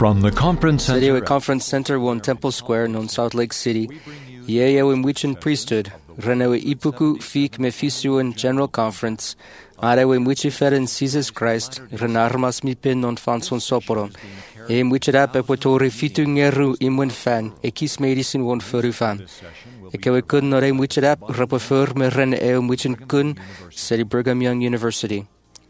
From the conference City center, Conference Center on Temple Square in Salt Lake City, Yeye Wichin Priesthood, Renewe Ipuku Fik Mefisuan General Conference, Arewe Mwichiferen Jesus Christ, Renarmas Mipin non Fanson Soporon, Mwichirap Epotori Fitungeru Imwen Fan, Ekis Medicine won Furufan. Ekewe Kun Nore Mwichirap, Rapafur Meren Mwichin Kun, City Brigham Young University.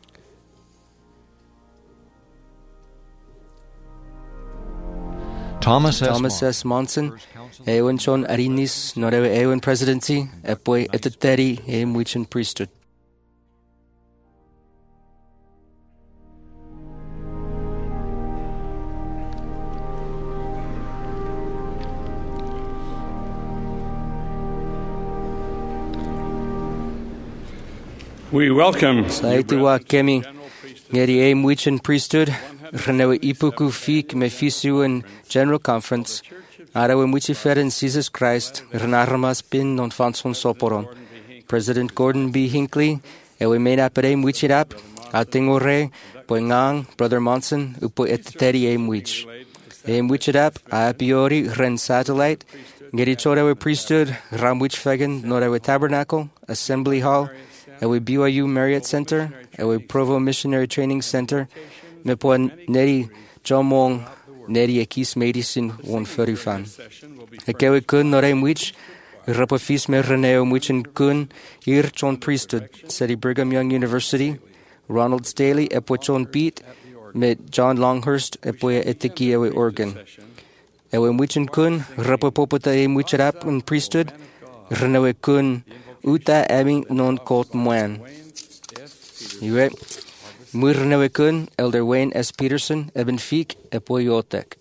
Thomas S. Monson, Ewan Chon Arinis, Norewe Ewan Presidency, Epoe Eteteri, Mwichin Priesthood. We welcome Saitiwa Kemi, Ngeri Mwichin Priesthood, Renewe Ipuku Fik Mefisuan General Conference, Arawe Mwichiferen Jesus Christ, Renarmas Bin non Fanson Soporon, President Gordon B. Hinckley, Ewe Menapere Mwichirap, Atingore, Poengang, Brother Monson, Upo Eteteri Mwich. Mwichirap, Apiori, Ren Satellite, Ngeri Chorewe Priesthood, Ramwich Fagan, Norewe Tabernacle, Assembly Hall, Ewe BYU Marriott Center, Ewe Provo Missionary Training Center, Mepoan Neri Jomong, Neri Ekis Medicine won Furufan. Ekewe Kun Nore Mwich, Rapafis Mereneo Mwichin Kun, Ir Chon Priesthood, City Brigham Young University, Ronald Staley, Epochon Beat, Met John Longhurst, Epoya Etiki Ewe Oregon. Ewe Mwichin Kun, Rapapopota Mwichirap in Priesthood, Renewe Kun, Uta Emi non Kot Mwan. Yue Murnewe Kun, Elder Wayne S. Peterson, Eben Fik, Epoyotek.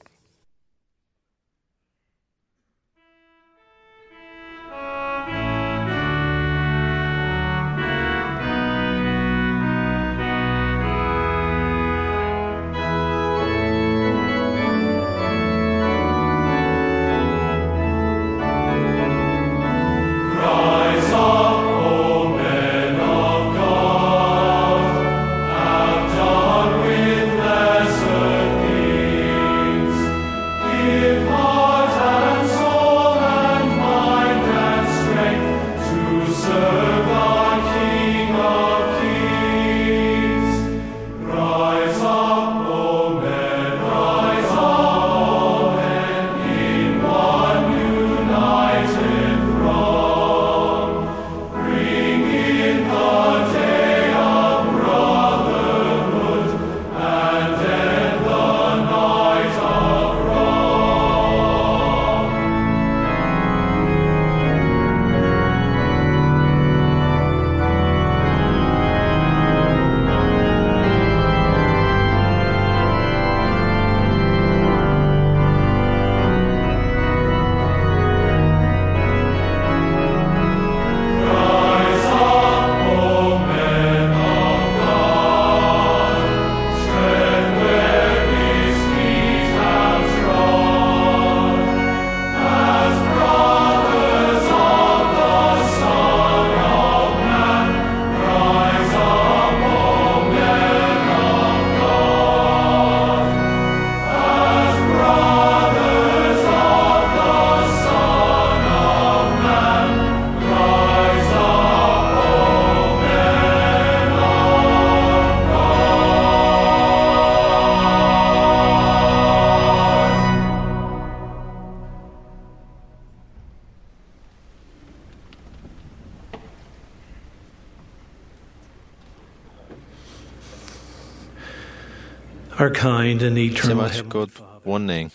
Our kind and eternal God wonning.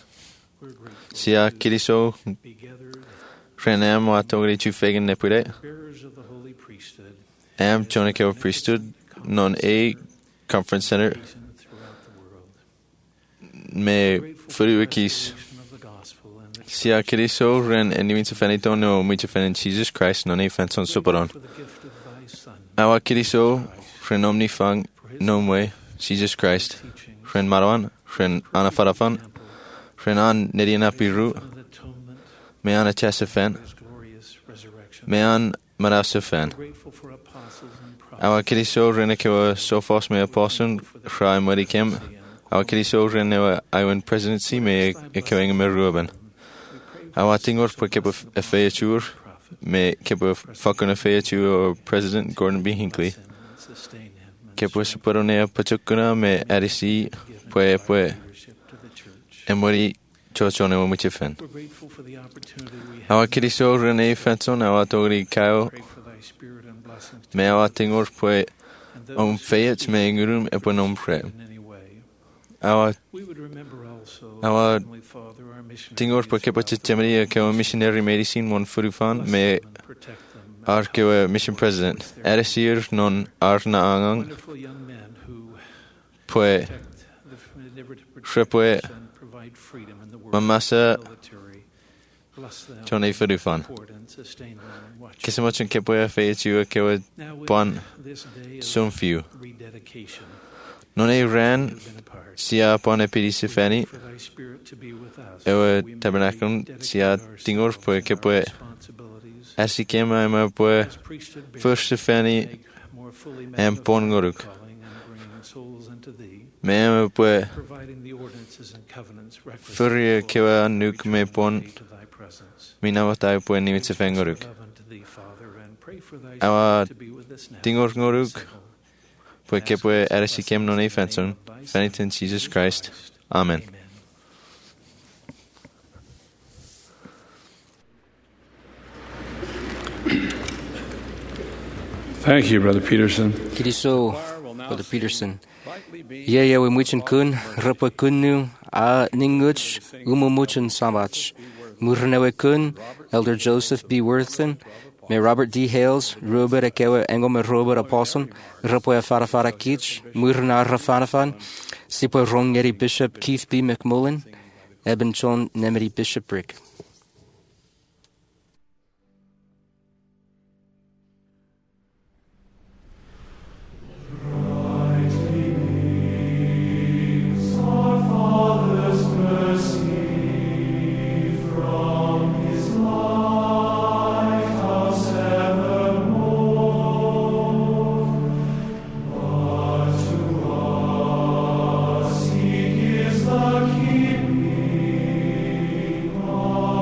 Sia kiriso Renem wa togri tu fegen nepure. Am Joniko Priesthood non a Conference Center. Me furuikis. Sia kiriso ren enimits fenito no michfen Jesus Christ non a fenson superon. Awa kiriso renomni fang nomwe Jesus Christ. Ren Marwan, Ren Anafarafan, Ren An Nediana Piru, Mean Achasafen, Mean Marasafen. Our Kiriso Renekewa Sophos me apostle, Cry Modikim, Awa kiriso renewa aiwan presidency me ekewing me ruben. Awa tingor por kepo FAHUR me kepo fakuna FAHU or President Gordon B. Hinckley. Kepo superonea pachukuna me RC pue emori chochone wa muchifen. Awa kiriso rene fenson awa tori kao me awa tingor pue fayet me ngurum eponom pre. Awa tingor por kepo chichemri kewa missionary medicine one furufan me ar kewa mission president. Eresir non arna angang pue shrepue mamasa chone furufan. Kisamachan kepo FAHU kewa bon sumfiu. Non e ran sia pon epidisifeni ewa tabernaculum sia tingor pue kepo asikema ema pue fursifeni em pon ngoruk. Me ema pue furia kewa nuk me pon minawatai pue nimitsefen ngoruk. Awa tingor ngoruk pue kepo arasikem non e fenson fenitin Jesus Christ. Amen. Thank you, Brother Peterson. Kiriso, Brother Peterson. We muchen kun, rapa kunnu, a ninguch, umumuchen samach. Murnewe kun, Elder Joseph B. Worthen, me Robert D. Hales, Robert Ekewe Engel Robert Apostle, Rapoe Farafara Kich, Murna Rafanafan, Sipo Rongeri Bishop Keith B. McMullen, Eben John Nemery Bishopric. Keep me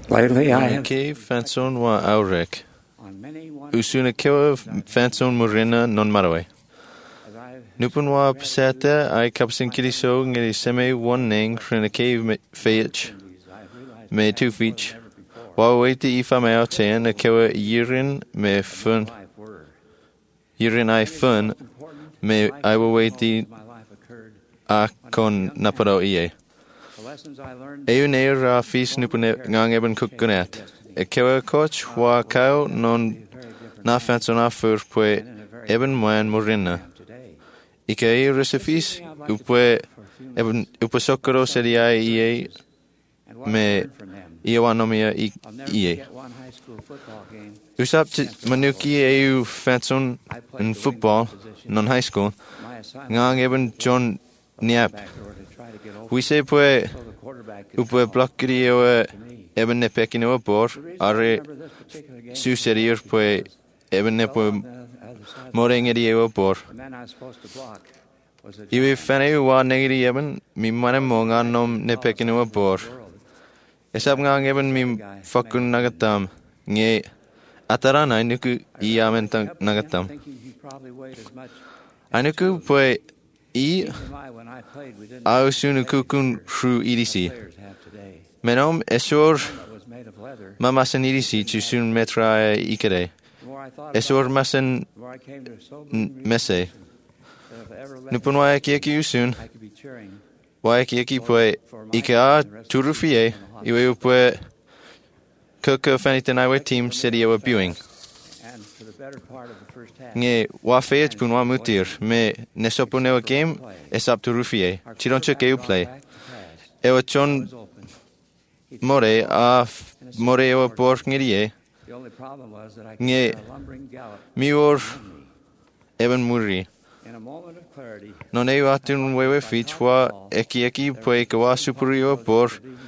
Lately, I Yn have cef fanson wa awrec. on many one Uswn y cewa fanson mwrina non marwe. as I've Nupun wa pasata ai kapsin kiriso ngiri seme one ning rhin y cef feich realized me 2 feet. never before Wa weiti ifa me out ten y cewa yirin me fun life were yirin ai fun important. me ai wa weiti My life occurred. a con naparo ie. The lessons I learned Ewn eir a fis nupun ngang eben cook gunet. Y cewa coach wa cao non na fanson a fur pwe eben mwan mwrina. today. Ike eir y fis upwe eben upwe sokoro sedi ai ie And what I me learned from them. Iowanomia I'll never ie. forget one high school football game. Usap manuki eu fanson in football non high school My assignment ngang eben John Niap. back door to try to get over We se pwe so the quarterback could upwe blockeri ewe eben ne pekin ewe bor are remember this particular game. suserier pwe eben ne pwe On the other side, moreng edi ewe bor. the man I was supposed to block was a Iwi fane wa negeri eben mi mane monga nom ne pekin ewe bor. world. Esap ngang eben mi fakun nagatam nge atarana nuku iamen nagatam. Thinking he probably weighed as much Anuku pwe I as I when I played. We didn't au sunu kukun ru idisi. players have today. Menom esor It was made of leather. mamasan idisi tu sun metra ikere. The more I thought about Esor it, masan the more I came to a sobering mese. realization that if I ever let Nupun wa kieki usun. I could be cheering Wa kieki pwe ike a turufie. Iwe pwe kuka fanitan iwe team sedi ewa buing. and for the better part of the first half. Nge wa feit pun wa mutir me nesopun ewa game esap turufie. Chiron chuk eu play. Back to pass. Ewa chon Was open. more a more ewa bor ngirie. The only problem was that I could Nge- hear a lumbering gallop Mior behind me. eben muri. In a moment of clarity, Non eu atun wewe fich wa eki pwe kawa superior bor.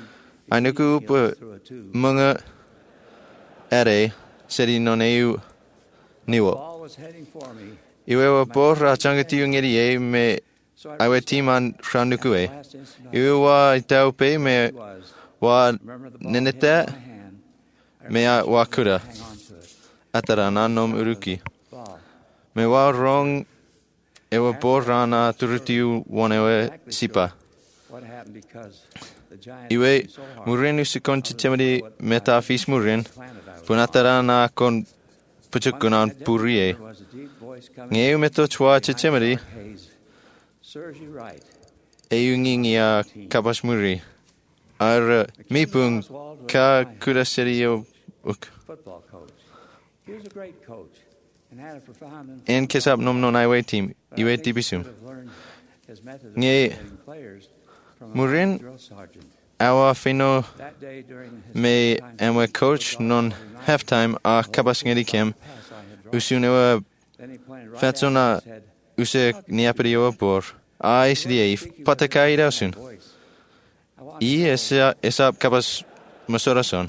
Anuku pwe through a tube. mga ere sedi non eu The niwo. ball was heading for me. Iwe wa bor a changati ngirie me So I aiwe reached team out. an ranuku e. Last instant I Iwe wa itau pe me was. wa Remember the ball nenete hit my hand. I me a wa kura. hang on to it. Atara na nom uruki. Ball. Me wa wrong ewa bor rana turutiu wan ewe sipa. What happened because the giant Iwe hit me so hard, murin usikon chitemadi meta fis murin. planted I was Punatara na kon puchukunan purie. There was a deep voice coming Ngeu meto chwa behind the chitemadi dark haze. Serves you right. eungi a kabash muri. Ar mi pung ka kura serio uk. Football coach. He was a great coach and had a profound influence. En kesap nom non iwe team. But I Iwe think he tibisum. could have learned his method of Nge- motivating players from a Murin- drill sergeant. Awa fino That day during his me time enwe coach non halftime a kabash ngedi kem. pass I had drawn. Usunewa Then he pointed right Fatsona- at me and said, use niaperi ewa bor. A isdi pataka i dausun. voice. I want I esap kabash masorason.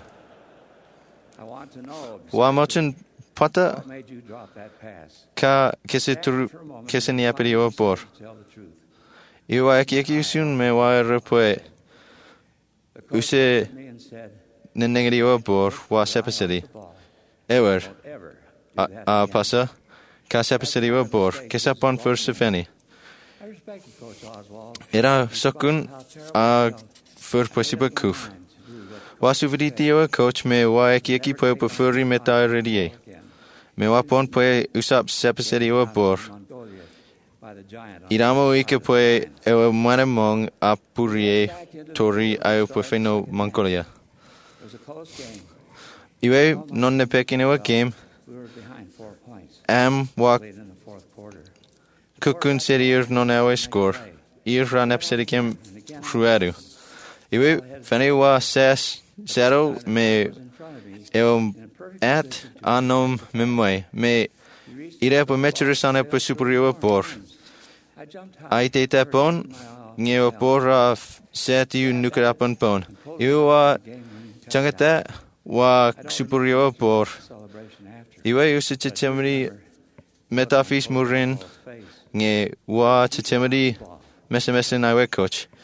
I want to know Wa mochen pata what made you drop that pass. ka kese turu kese niaperi ewa bor. Tell the truth. Iwa eki usun me wa repwe The coach Use- looked at me and said, nenengeri ewa bor wa sepasedi. "The ball Ewer won't ever do a that a again." pasa ka sepasedi ewa bor. Kesapon first sefeni. I respected Coach Oswald. Era sokun a fur posiba kuf. Wa suviditi ewa coach me wa eki pwe pufuri meta redie. Me wa pon pwe usap sepasedi ewa bor. Iramo ike pwe ewa mwane mong a purie tori au pwe feno Mongolia. It was a close game. Iwe non ne pekin ewa game We were behind 4 points am wa late in the fourth quarter. kukun serier non ewa score. Ir ran epsedi kem rueru. Iwe fene wa ses zero me Was in front of me. ewa In a perfect at position to anom mimwe me He reached ire po mechuris an epa superior bor. I jumped high. Ai te te pon nge bor a setiu nukerapon pon. Iwe wa changata wa superior bor. Celebration after. Iwe usi chichemri metafis murin Face. nge wa chichemri mesemesin iwe coach. I think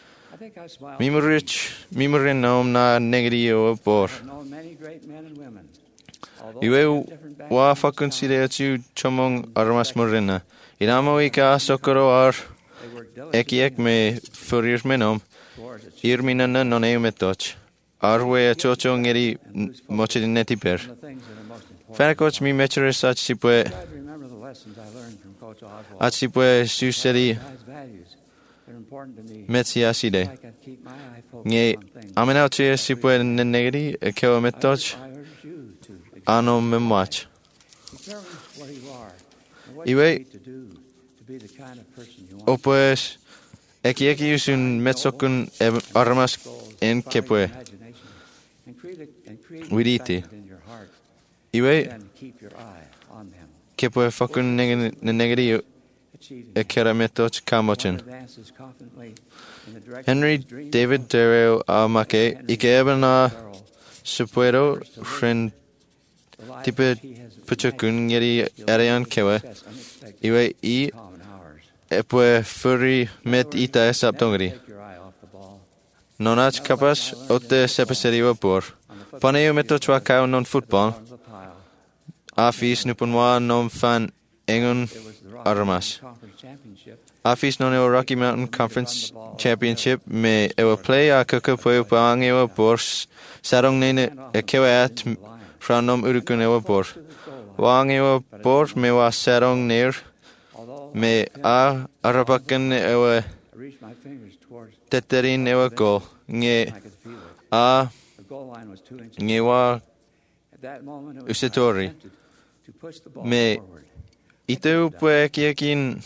think I smile. Mimurin nom na negri o bor. I've known many great men and women. Although Iwe from different wa backgrounds, fakun sire tu chomong armas morina. Inamo ika sokoro ar they work diligently ekiek me furir menom. towards achieving Irminana non eumetoch. Arwe chocho ngeri mochidineti per. the things that are most important. Fanakoch mi mecheres at sipwe Try to remember the lessons I learned from Coach Oswald. at sipwe suseri His values that are important to me. metsiaside. Like I keep my eye focused Nge on things. amenauche sipwe negri ekeo metoch I urge you to ano memwach. determine what you are and what Iwe- you need to do to be the kind of person you want. Opes eki usun metsokun armas Goals, en inspire your kepwe. imagination, and create Wiriti. excitement in your heart. Iwe Then keep your eye on them. kepwe fakun negri Achieving ekera metoch kamochen. one advances confidently in the direction Henry of his dreams. David Darrell Amake ikebana Carroll, supuero ren the life tipe which he has puchakun imagined, ngeri he'll arian never kewe. possess unexpected Iwe I common hours. epwe furi met In ita other words, esaptongri. never take your eye off the ball. Nonach kapas otte sepeseriwa por. On the football Paneo field, metochwa kao non at the football. bottom of the pile, Afis nupunwa nom fan engun it was the Rocky armas. Mountain Conference Championship. Afis non ewa Rocky Mountain Conference Championship me ewa play a kuka pwe upang ewa bors. Sarong nene kewe at franom urukun ewa bor. Wang ewa bor me wa sarong near Although me a arabakan ewa I reached my fingers towards, teterin ewa go. Nge I could feel it. a The goal line was 2 inches. nge wa At that moment, it was Usitori. tempted to push the ball Me forward. ite upwe kiekin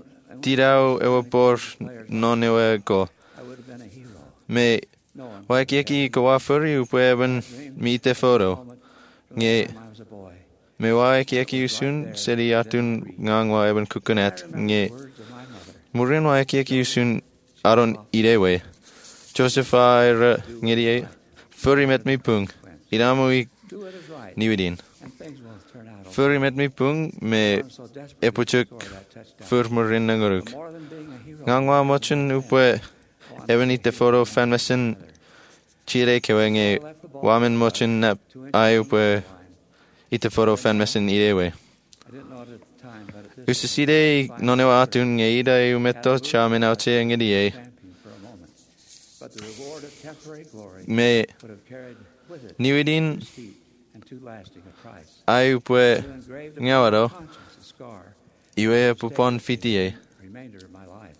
tirau ewa bor non ewa go. I would have been a hero. Me No one. wa kieki ko wa furi upwe ben mi te photo. Moment from Nge the time I was a boy. me wa kieki usun seri atun ngangwa eben kukunet I remember nge the words of my mother. murin wa kieki usun aron irewe. Joseph Ira ngeri furi met mi pung. Iramu i Do what is right, niwidin. and things will turn out okay. Furi met mi pung me I'm so desperate to epuchuk score that touchdown. fur murin nanguruk. More than being a hero, Ngangwa mochun upwe even ite photo fan mesin chire kewenge wamen mochun nap ai upwe ite photo fan mesin irewe. I didn't know it at the time, but at this Usiside nonewa atun ngeida umeto chamen auche ngedie champion for a moment. But the reward of temporary glory me would have carried with it niwidin defeat and too lasting a price. ai upwe To engrave the ngawaro conscience a scar iwe pupon fitie the remainder of my life.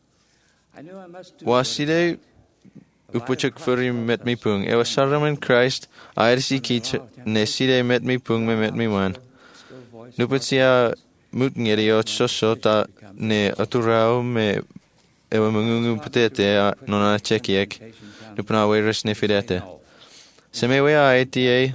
I knew I must do waside upuchuk furi met mi pung ewa saramen Christ airsi kich neside met mi pung me met mi wan nuputsia mutngeri och so ta ne aturao me ewa mungungu putete nona chekiek nupna weres ne fidete semewe a eta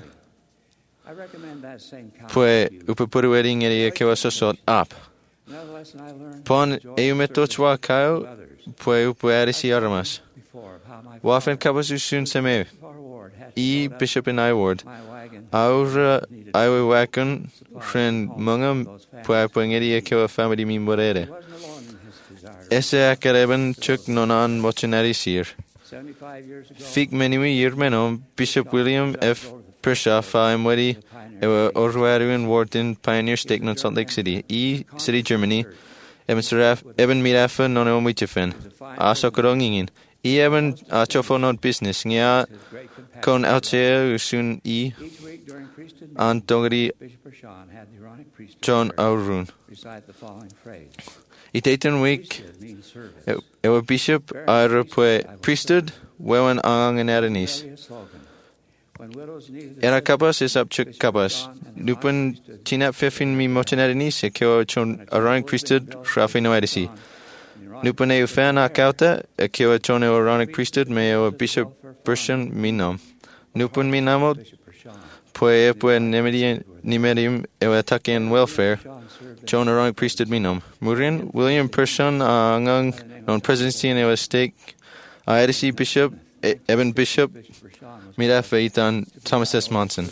I recommend that same kind pue to you. upupuru wedding eri kewa sosot ap Another lesson I learned pon was the joy of eumetochwa service kao to others pue upu arisi armas before of how my wafen kabas usun seme father Ward had to I load up bishop in I ward my wagon aura needed aiwe wakun supplies friend home mungam for those families. pue puengeri kewa family mi morere He wasn't alone in his desire to ese akareben chuk nonan mochinari sir 75 years ago. Fig menimi yirmenom Bishop William F. Pershaw Mwedi ewa Orwaruin Warden Pioneer Statement Salt Lake City City Germany Eben Mirafa non omichifen Asokorongingin Eben achofo not business Ngia His great compassion. kon outsea usun Each week during priesthood meetings, Antongri Bishop Rashawn had the Aaronic priesthood John prayer Aurun recite the following phrase. Itaten week Priesthood means service. ewa Bishop Arapwe Priesthood Wewan Ang and Aranis Earlier slogan. When widows needed the Era assistance, kapas is up chuk kapas. Nupen chinap fefin mi mochinari se keo chon Aaronic priesthood rafino edisi. Nupen e ufan akauta e keo chon Aaronic priesthood me o bishop person minom. Nupen minamo Bishop Rashawn. pue nimedium e ataken welfare chon Aaronic priesthood minom. Murin William Person angang non presidency in e stake edisi bishop Eben Bishop Mira feitan Thomas S. Monson.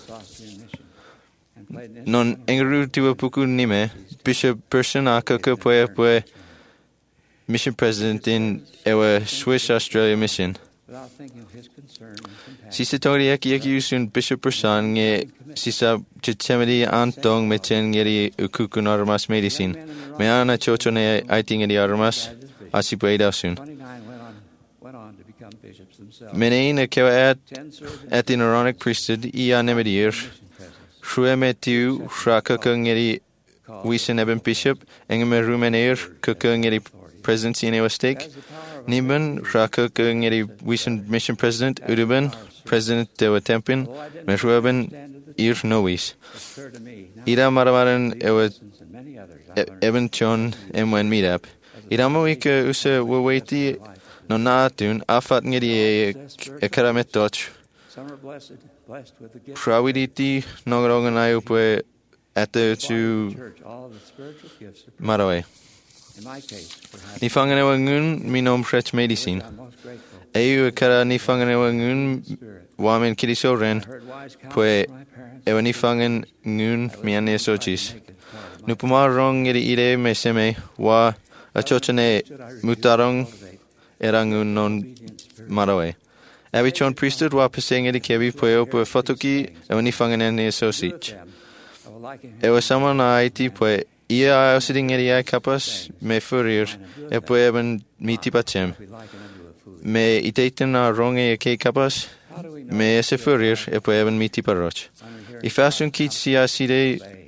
Non engeru tua puku nime Bishop Person akaka pue mission president in our Swiss Australia mission. without thinking of his concern and compassion. Sisa tori eki usun Bishop Person nge sisa chichemedi antong mechen ngeri ukukun armas medicine. Me ana chochone aiting ngeri armas asipueda sun. 29 went on to become bishops themselves. Menein kewa 10 served at the Aaronic priesthood ia nemedir. mission presence. Shruemetu shrakakungeri wisen eben bishop engeme rumeneer kukungeri presidency in Ewestek. As the power of Niben shrakakungeri wisen mission president Uruben president de Tempin Meruben ir novis. occurred to me. Now, Ira maramaran ewe lessons and many others I learned eben chon emwen meetup. Ira moike use weweti no natun afat ngeri ekarametot. some are blessed with the gift Prawiditi nongroganai upwe ate of the to church. All of the spiritual gifts are Marawe. in my case for having Ni fanganewa ngun minom prech medicine. I'm most grateful. Eu kara ni fanganewa ngun Spirit. wamen kirisoren. I heard wise counsel Pue from my parents. ewa ni fangan ngun miane sochis. Make it part of my Nupuma rong iri ire me seme wa achochane mutarong erangun non obedient spirit. Marawe. Ewi chon priesthood wa peseng iri kebi pue opu fotoki ewa ni fanganen ni sosich. I will liken him Ewa saman na aiti pue ia ausiding iri ai kapas me furir e pue eben miti pachem. we liken unto a food. Me iteiten na ronge e kei kapas How do we know me ese furir e pue eben miti paroch. when we hear I fasun kit sia side say,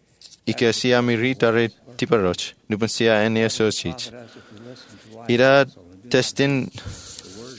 ike sia miritare tiparoch. Nupan sia ene sosich. profit us if we listen to wise Ira counsel and do testin the word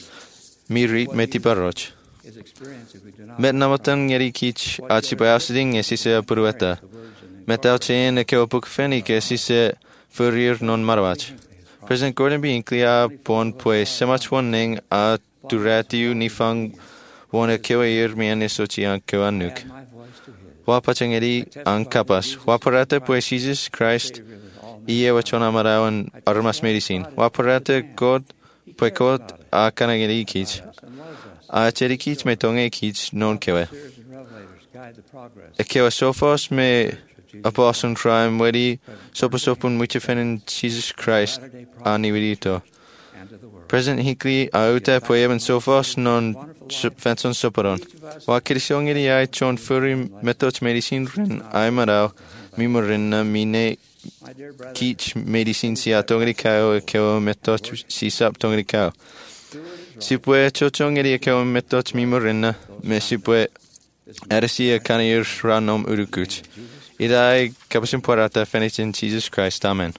mirit me tiparoch. is experience if we do not Met namatan ngeri kich achi payasiding e sise purueta. the words and Met al chain e keo puk feni ke sise furir non marwach. President Gordon B. Inclia pon pue semach ning a duratiu nifang wone keo ir mi ane sochi an keo anuk. add my voice to his. Wapachangeri an kapas. Waparate pue Jesus Christ Savior with all ie wachona marawan armas medicine. Waparate God pue God a kanageri kich. us and loves us. A cheri kich me tonge kich non kewe. Seers and revelators guide the progress E kewe sofos me apostle crime wedi sopun muchefenin Jesus Christ ani vidito. and to the world. President Hinckley auta poeben sofos non fenson soparon. Wa kirisongeri ai chon furi metoch medicine ren ai marau mimorin na mine My dear brother, kich medicine sia tongri kao e keo metoch sisap tongri kao. Sipue chochongeri e keo metoch mimorin na me sipue Eresi kanir ranom urukuch. Idai kapasim porata fenich in Jesus Christ. Amen.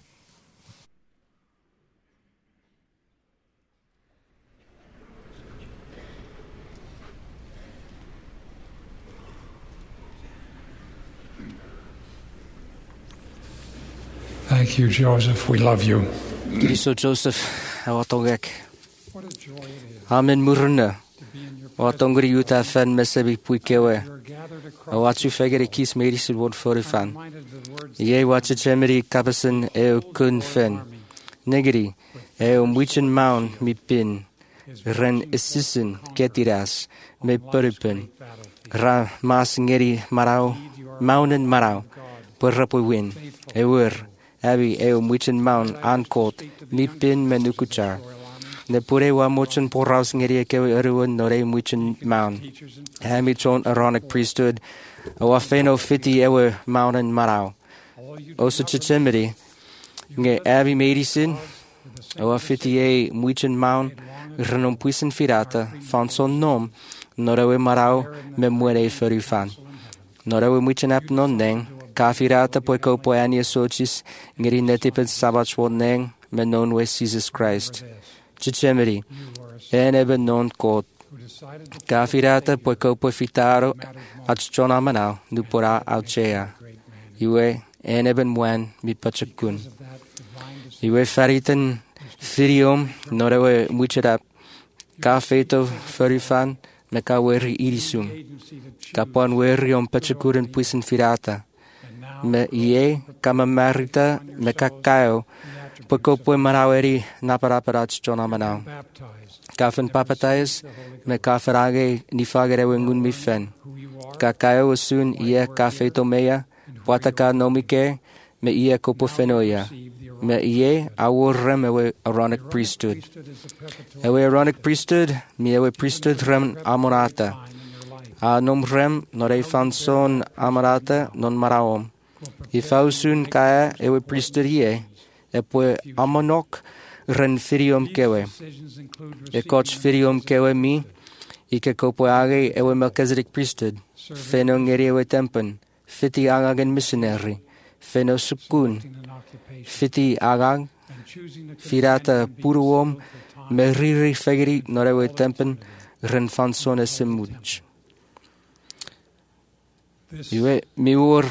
Thank you, Joseph. We love you. Kiriso Joseph, awatongek. What a joy it is Amen murna. to be in your Awatongri yuta fan mesebi puikewe. You're gathered across Awatsu fegere kis medicine word for fan. reminded of the words Ye watcha chemeri kapasen eo kun fen. Negeri eo mwichen maun mi pin. Ren isisin ketiras me puripen. Ra mas ngeri marau. Maunen marau. Purrapu win. Ewer. Abi eo mwichen maun ankot. Mi pin menukuchar. Ne pure wa mochen poraus ngeri kewe eruan nore mwichen maun. Hami chon Aaronic priesthood. Awa feno fiti ewe maunen marau. Osa chichimiri. Nge abi medicine. Awa fiti e mwichen maun. Renom puisen firata. Van son nom. Norewe marau me muere ferufan. Norewe mwichen ap non neng. Ka firata poi ko poi ania sochis. Ngeri netipen sabach won neng. Me non we Jesus Christ. Chichimiri. En eben non kot. who decided to Ka firata poi ko poi fitaro. Ach chona manau. Nupora alchea. Iwe en eben wen mi pachakun. of that divine Iwe fariten firium norewe mucherap. Ka feto ferufan. Me ka weri irisum. agency that Ka pon werium pachakuren puisen firata. and now Me ie kama marita me kakao. Poko poi maraweri naparaparach chona manau. baptized Kafen papatayas me kaferage nifagere wengun mi fen. who you are Kakao asun ie ka feto meya. Wataka nomike me ia kopo whenoia. Me ie aworem ewe Aaronic priesthood. Ewe Aaronic priesthood, me ewe priesthood rem amonata. A nom rem no rei fanson amonata non maraom. I fausun kaya ewe priesthood ie, e poe amonok ren firium kewe. E koch firium kewe mi, I ke kopo age ewe Melchizedek priesthood. Feno ngeri ewe tempen, fiti agagen missionary. Feno sukun, fiti agag, firata puruom, me riri fegeri norewe tempen, ren fansone semuch. Iwe miur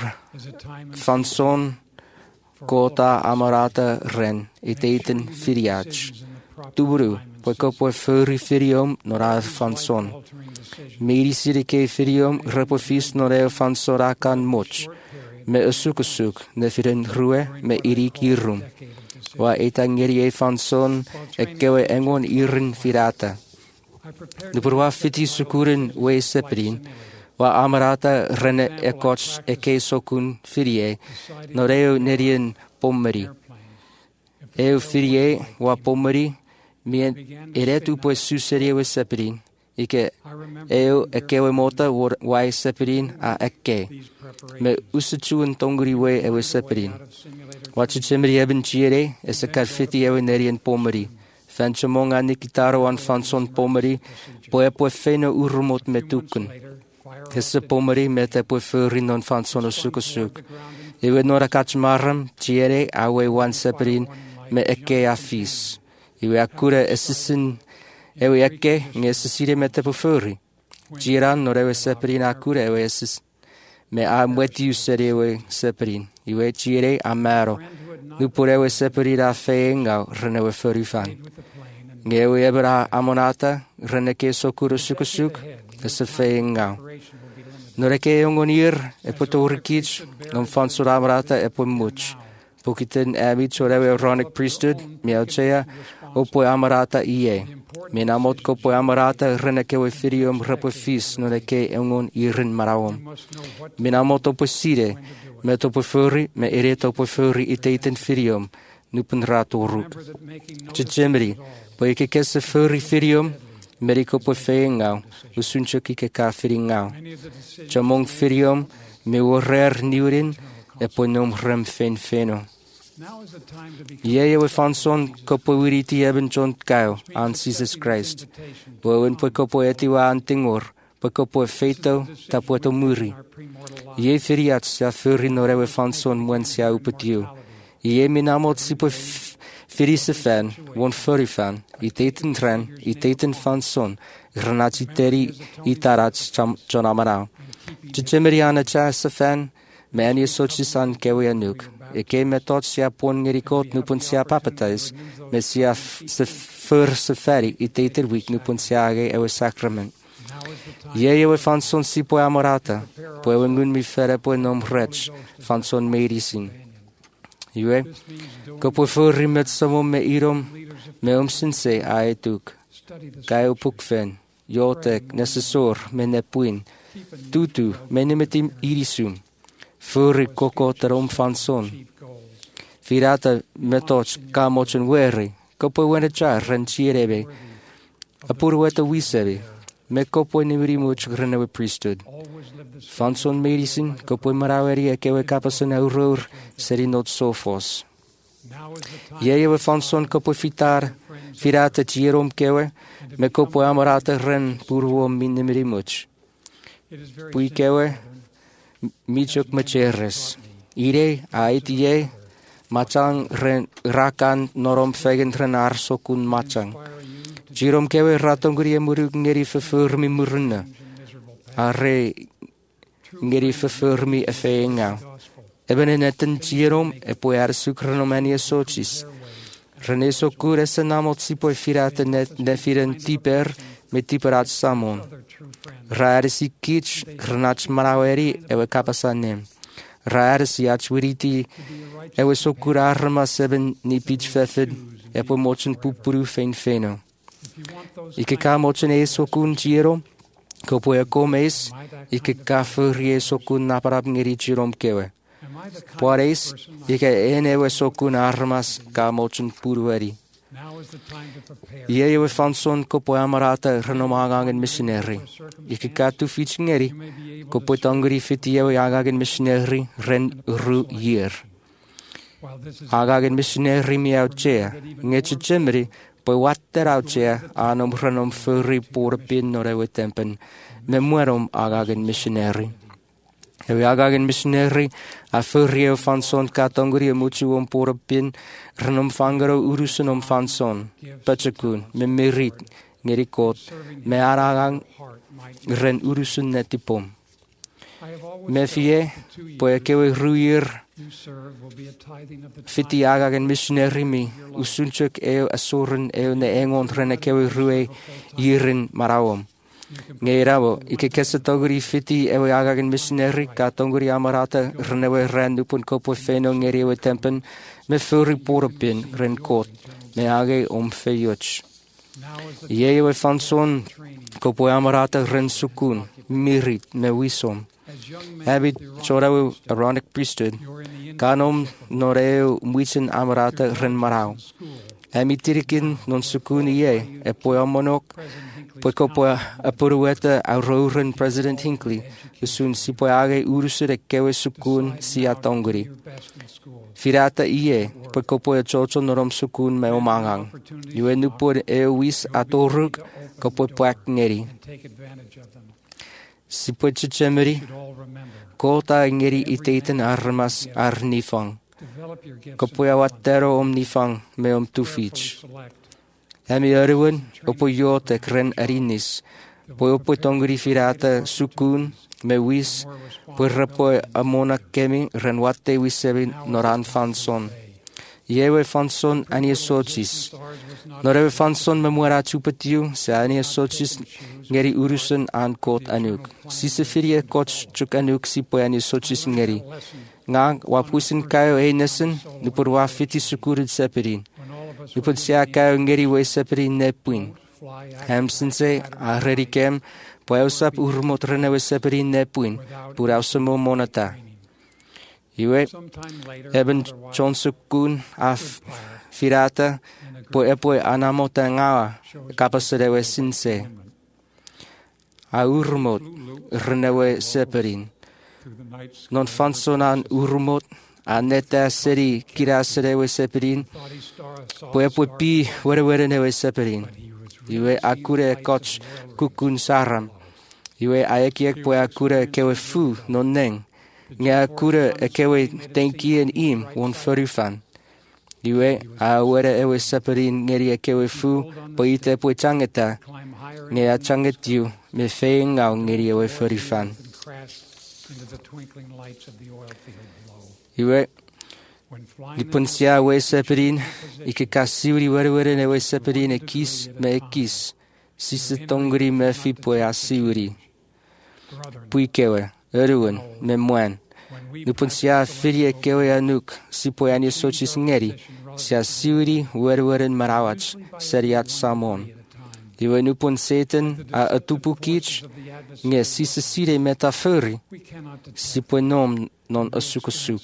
fanson kota amarata ren, iteiten firiach. Tuburu, poe furi firium nora fanson. Meri sirike firium repofis noreo fansorakan moch. Me usuk ne firen rue me irik irum. Wa etangeri fanson ekewe engon irin firata. De burwa fiti sukurin we seprin. Wa amarata rene ekots eke sokun firie. Noreo nerien pommeri. Eu firie wa pommeri. Mien eretu poe suserie we seprin. Ike eu ekewe mota wai seperin a eke. Me usachuen tongri we ewe seperin. Wachichemri eben chiere es a karfiti ewe nerien pomeri. Fanchamonga nikitaro an fanson pomeri. Poe feno urumot me tuken. Hesse pomeri met poe furin non fanson osukosuk. Ewe nora kachmaram chiere awe wan seperin me eke afis. Ewe akura esisin ewe eke nge sisire me te pofuri. Jiran nor ewe seperin akure ewe esis. Me a mweti usere ewe seperin. Iwe jire amaro. Nu por ewe seperin a feengau ren ewe furifan. Nge ewe ebera amonata ren eke sokuro sukosuk ese feengau. Nor eke eongonir e potorikich non fansor amonata e po much. Pokiten amich or ewe Aaronic priesthood miauchea o po amarata ie. Menamot ko po amarata reneke we firium repofis no neke engon irin marawom. Menamot o po sire, me to po furi, me ereto po furi iteiten firium, nupen rato ruk. Chichemri, po ike kese furi firium, meriko po feengau, usuncho kike ka firingau. Chamong firium, me worer niurin, e po nom rem feno. Ie we fanson kopo wiriti eben John Kyle an Jesus Christ. Bowen po kopo etiwa an tingor, po kopo feito ta pueto muri. Ie firiat sia furi norewe fanson mwen sia upetiu. Ie minamot si po firise fan, won furry fan, iteten tren, iteten fanson, granaci teri itarat John Amarau. Chichemeriana cha sa fan, me anie sochisan kewe anuk. Eke me tot sia pon ngerikot nupun sia papatais, me sia se fur se feri iteter week nupun sia age ewe sacrament. Ie ewe fanson si poe amorata, poe ngun mi fere poe nom rech, fanson medisin. Iwe, ko poe furri met samom me irom, me sinse aetuk. Kai upukfen, jotek, nesesor, me nepuin, tutu, me nemetim irisum. Furi koko terom fanson. Firata metoch kamochen weri. Kopo wene cha renchirebe. Apurweta wisebe. Me kopo nimrimuch renewe priesthood. Fanson medicine. Kopo maraweri ekewe kapasen auror. Seri not sofos. Yewe fanson kopo fitar. Firata chirom kewe. Me kopo amarata ren purwo minimrimuch. Pui kewe. Michok macheres. Ire aitie machang rakan norom fegen renar sokun machang. Jirom kewe ratong grie murug ngeri verfurmi murunne. Are ngeri verfurmi efeenga. Ebene neten jirom e poer sukrenomania sochis. Rene sokure se namot si poi firate nefiren tiper me tiperat samon. Raarisi kich renach maraweri ewe kapasanem. Raarisi achwiriti ewe sokurarma seben ni pitch fefed epo mochen pupuru fein feno. Ike ka mochen e sokun jiro kopo e komes ike ka furie sokun naparab ngeri jirom kewe. Poareis, ika ewe sokun armas ka mochun purueri. Now is the time to prepare. Ie ewe fanson ko po amarata renomagangen missionary. Ika katu fichingeri, ko po tangri fiti ewe agagen missionary ren ru year. While this is Agagen missionary mi au chea, ngeche chimri, po watter au chea, anom renom furri por pin no rewe tempen, me muerom agagen missionary. Ewe agagen missionary, a furri ewe fanson ka tangri e muchu om por pin, renom fangaro urusun om fanson, pachakun, me merit, ngerikot, me aragang heart might. ren urusun netipom. I have always Me fie, po e kewe ruir, you serve will be a tithing of the fiti agagen missionary mi, usunchuk eo asoren eo ne engon rene kewe rue irin marawom. Ngai rawo, ike kesa toguri fiti ewe agagen missionary, ka tonguri amarata renewe ren upun kopo feno ngeri ewe tempen, me furi porapin ren kot, me age feyuch. now is the Ie ewe fanson, kopo amarata ren sukun, mirit, me wisom. as young men Habit chorawe Aaronic priesthood, you're in the kanom noreo mwichin amarata ren marau. school. Emi tirikin non sukun ie, e poamonok, President Hinckley's Poiko poa apurueta auroren President Hinckley, usun si poage urusure kewe sukun si atonguri. your best in school. Firata ie, poiko poa chocho norom sukun me omangang. Yue nupur eowis atoruk, ko poa poak ngeri. And take advantage of them. Si poa chichemeri, Should all remember. kota ngeri iteiten armas ar nifang. Develop your gifts Ko and poa watero om nifang me om tufich. select. Emi erwin, opo yotek ren arinis. Po opo tongri firata sukun, me wis, po rapo amona kemi ren wate wisebin noran fanson. Iewe fanson anie sochis. Norewe fanson me muera chupatiu, se anie sochis ngeri urusen an kot anuk. Si se firie kot chuk anuk si po anie sochis ngeri. Nga wapusin kayo nesen, nupur wafiti sukurid seperin. Nupur siya kayo ngeri we seperin nepuin. Hamsense a rerikem, po ausap urmot renewe seperin nepuin, pur ausamo monata. Iwe, eben chonsukun af firata, po epoe anamota ngawa, kapaserewe sinse. A urmot renewe seperin. Non fansonan urmot, a neta seri kira serewe seperin, po epoe pi were newe seperin. Iwe akure koch kukun saram. Iwe aekiek po akure kewe fu non neng. Nga akure kewe tenkien im won furufan. Iwe a were ewe seperin ngeri kewe fu po ite po changeta. Nga changetiu me feing au ngeri ewe furufan. Iwe Lipun sia we seperin, ike kasiuri were ne we seperin e kis me kis, si se tongri me fi po asiuri. Pui kewe, eruen, me muen. Lipun sia firie kewe anuk, si po anie sochis ngeri, si asiuri were marawach, seriat samon. Iwe nupun seten a atupu kich, nge si se sire metafori, si po nom non asukasuk.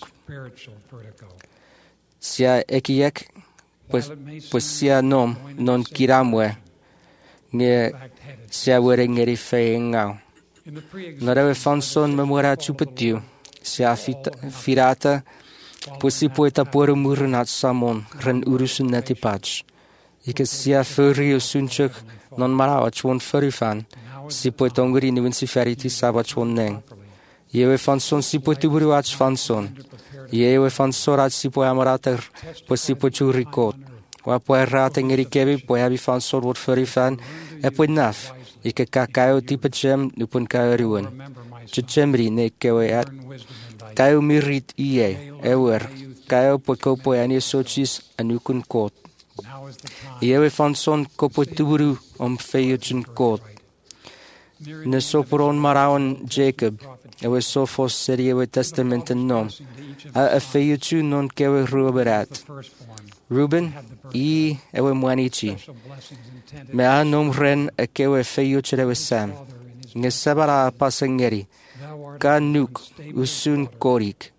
Sia ekiek, pues sia nom non kiramwe, nge sia were ngeri feengau. Norewe fanson memora chupatiu, sia firata, pues si poeta poro murnat samon, ren urusun netipach. Ike sia furri usunchuk, non marawach won furufan, si poetongri niwin si feriti sabach won neng. Yewe fanson si poetubruach fanson. Iewe fan sorat si po amarater, po si po churikot. Wa po errate ngeri kebi po habi fan sor wot furifan, e po naf, ike kakayo tipe chem nupun kayo riwen. Chemri ne kewe at, kayo mirit iye, ewer, kayo po kopo anie sochis anukun kot. Iewe fan son kopo tuburu feyuchun kot. Ne soporon marawan Jacob, ewe sofos seri ewe testamenten nom. A feyuchu non kewe ruberat. Ruben, I ewe mwanichi. Me a nom ren a kewe feyuch ewe sam. Nge sabara pasangeri. Ka nuk usun korik.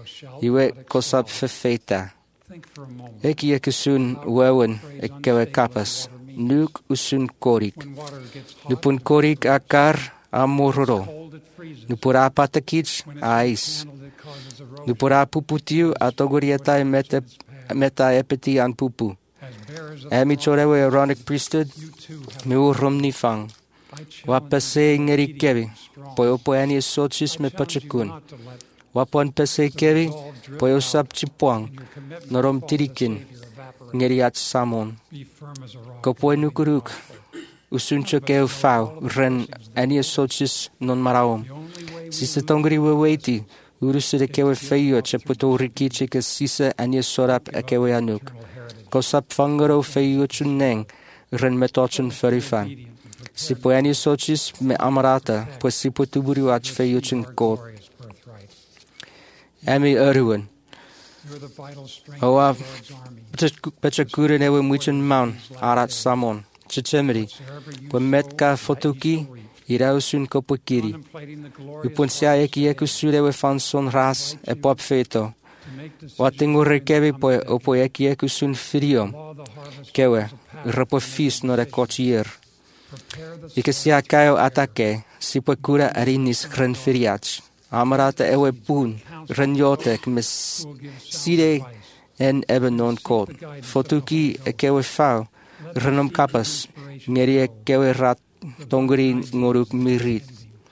Iwe kosap fefeta. Think for a moment. Eki ekusun wewen ekewe kapas. Nuk usun korik. When water gets hot, Nupun korik akar amororo. cold, it freezes. Nupura patakich When it's ais. handled, it causes erosion. Nupura puputiu atogorieta meta epeti an pupu. As bearers of Emi the law, chorewe Aaronic priesthood. you too have Meu romni fang. I challenge Wapase you ngeri to be kevi. strong. Poyo poani sochis I me challenge you pachakun. not to let Wapon pese kevi. resolve drift Poyo out sap chipuang. and your commitment Norom to follow the tirikin. Savior evaporate. Ngeri at samon. Be firm as a rock. Kopoy nukuruk. Usuncho keu fau. Ren ani sochis non marawom. The only way we Sisa tongri weweti. Uruside kewe feyo cheputo rikiche ke sisa ani sorap ekewe anuk. eternal heritage. Kosap fangaro feyo chuneng. Ren metochen ferifan. Obedient and Si poani sochis me amarata. Pues si potuburi ach feyo chun our kot. glorious birthright. Emi eruan. You are the vital strength Oa of the Lord's army. pechakure newe mwichen maun. Arat samon. Chichemri. Wherever you Kwa metka fotuki. Irausun kopokiri. contemplating the glorious Uponsia eki ekusurewe fanson ras e pop feto. to make decisions Watingu rekevi po opo eki ekusun firiom. law the harvest Kewe. of power. Rapo fis no rekochier. Prepare the Ikesia kayo atake. Sipo kura arinis ren firiach. Amarata ewe pun. Ren yotek mis who will give sound side advice. en ebe non kot. Fotuki e kewe fau. Renom kapas. Ngeri e kewe rat. Tongri ngoruk mirit.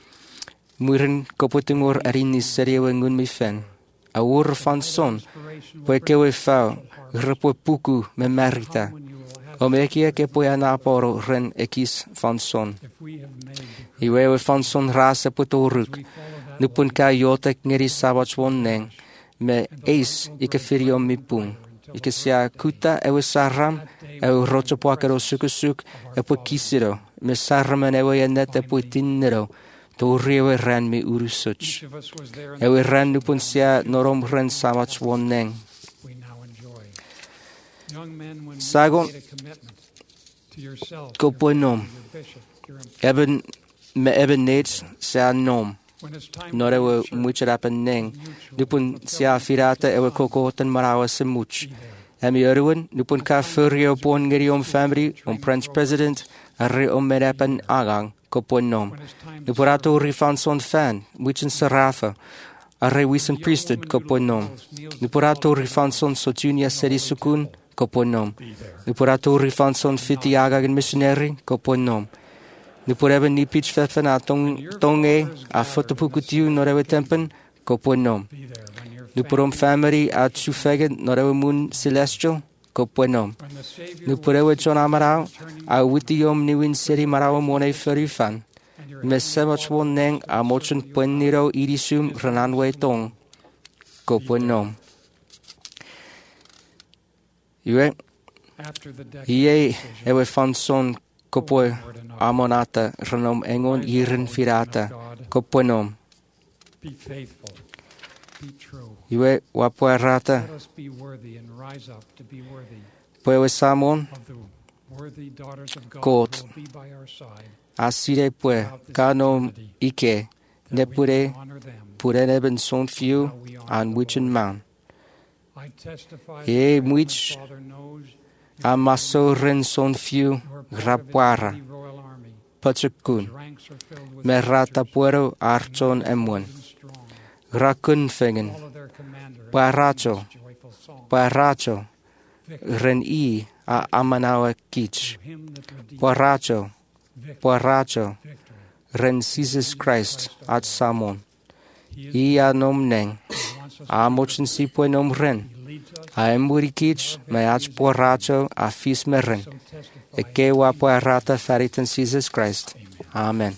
Muren koputingur arinis seriewe ngun mi fen. Awur fan son. Inspiration will Poe kewe fau. Repo puku me merita. when you will have Omekia ke poe anaporo ren ekis fan son. if we have made the Iwewe fan son rase putoruk. we follow that Nupun ka yotek ngeri sabach wonneng. Me eis ike firiom mi pung. Ike sia kuta ewe saram. Ewe rocho poakero sukusuk. Epo kisiro. Me sarraman ewe yanet epo tinnero. Toriewe ren mi urusuch. each of us was there and Ewe ren nupun sia norom ren sabach wonneng. we now enjoy. Young men, when Sagon- you made a commitment to yourself, Ko your poe nom. family, your bishop, your employer, Eben me eben nets sia nom. when it's time Nor to ewe leave church, mucherapen neng. mutual, Nupun sia firata ewe kokoten marawa se much. be there. Emi erwin nupun ka furio pon ngeri family French president arre merapen agang ko pon nom. When it's time to Nupurato rifanson fan wichin sarafa arre wisen priesthood ko pon nom. Nupurato rifanson sotunia seri sukun ko pon nom. Nupurato rifanson fiti agagen missionary ko pon nom. Nupureben ni pitch fefen a tonge a fotopukutiu norewe tempen ko pon nom. be there when your Nupurom family at Chufegen norewe mun celestial ko pon nom. when the Savior Nupurewe chon amarao a witiom niwin seri marao mone ferifan. and your Me semach won neng a mochun pon niro irisum renanwe tong ko pon nom. Iwe after the Ie declaration, ewe fanson kopoe amonata renom engon iren firata koponom. be faithful, be true. Iwe wapoe rata Let us be worthy and rise up to be worthy poewe samon of the worthy daughters of God God. who will be by our side. asire poe kanom ike ne that we pure may honor them. pure neben son fiu an wichen man. I testify E that my mwich Father knows amaso ren son fiu you are part of His grapuara mighty royal army. pachakun His ranks are filled with me rata soldiers puero archon emwen and strong. rakun fengen All of their commander Paracho. has sung this joyful song. paracho Victory ren I a amanawa kich to him that redeemed. paracho Victory, paracho victory. ren Jesus Christ at samon. He is I anom neng who wants us a to mochin si poenom ren. He leads us A emurikich me ach poracho a fis meren. so testify. E ke wa poerata feritan Jesus Christ. Amen.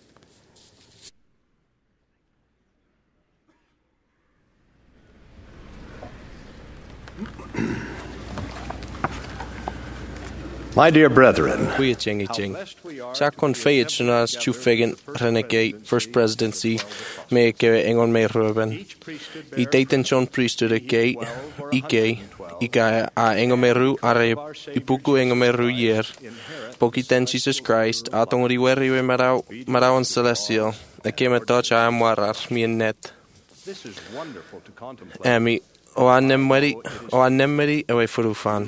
My dear brethren, Kuya Chengi Cheng. Sakon Fayet Sunas Chufegen Renegade First Presidency me ke engon me Ruben. I daten John priesthood ke ika a engon me ru are ipuku engon me ru yer. Pokiten Jesus Christ atong riweri we marao celestial. E ke me touch a moarar mi net. Emi, o anemweri ewe furufan.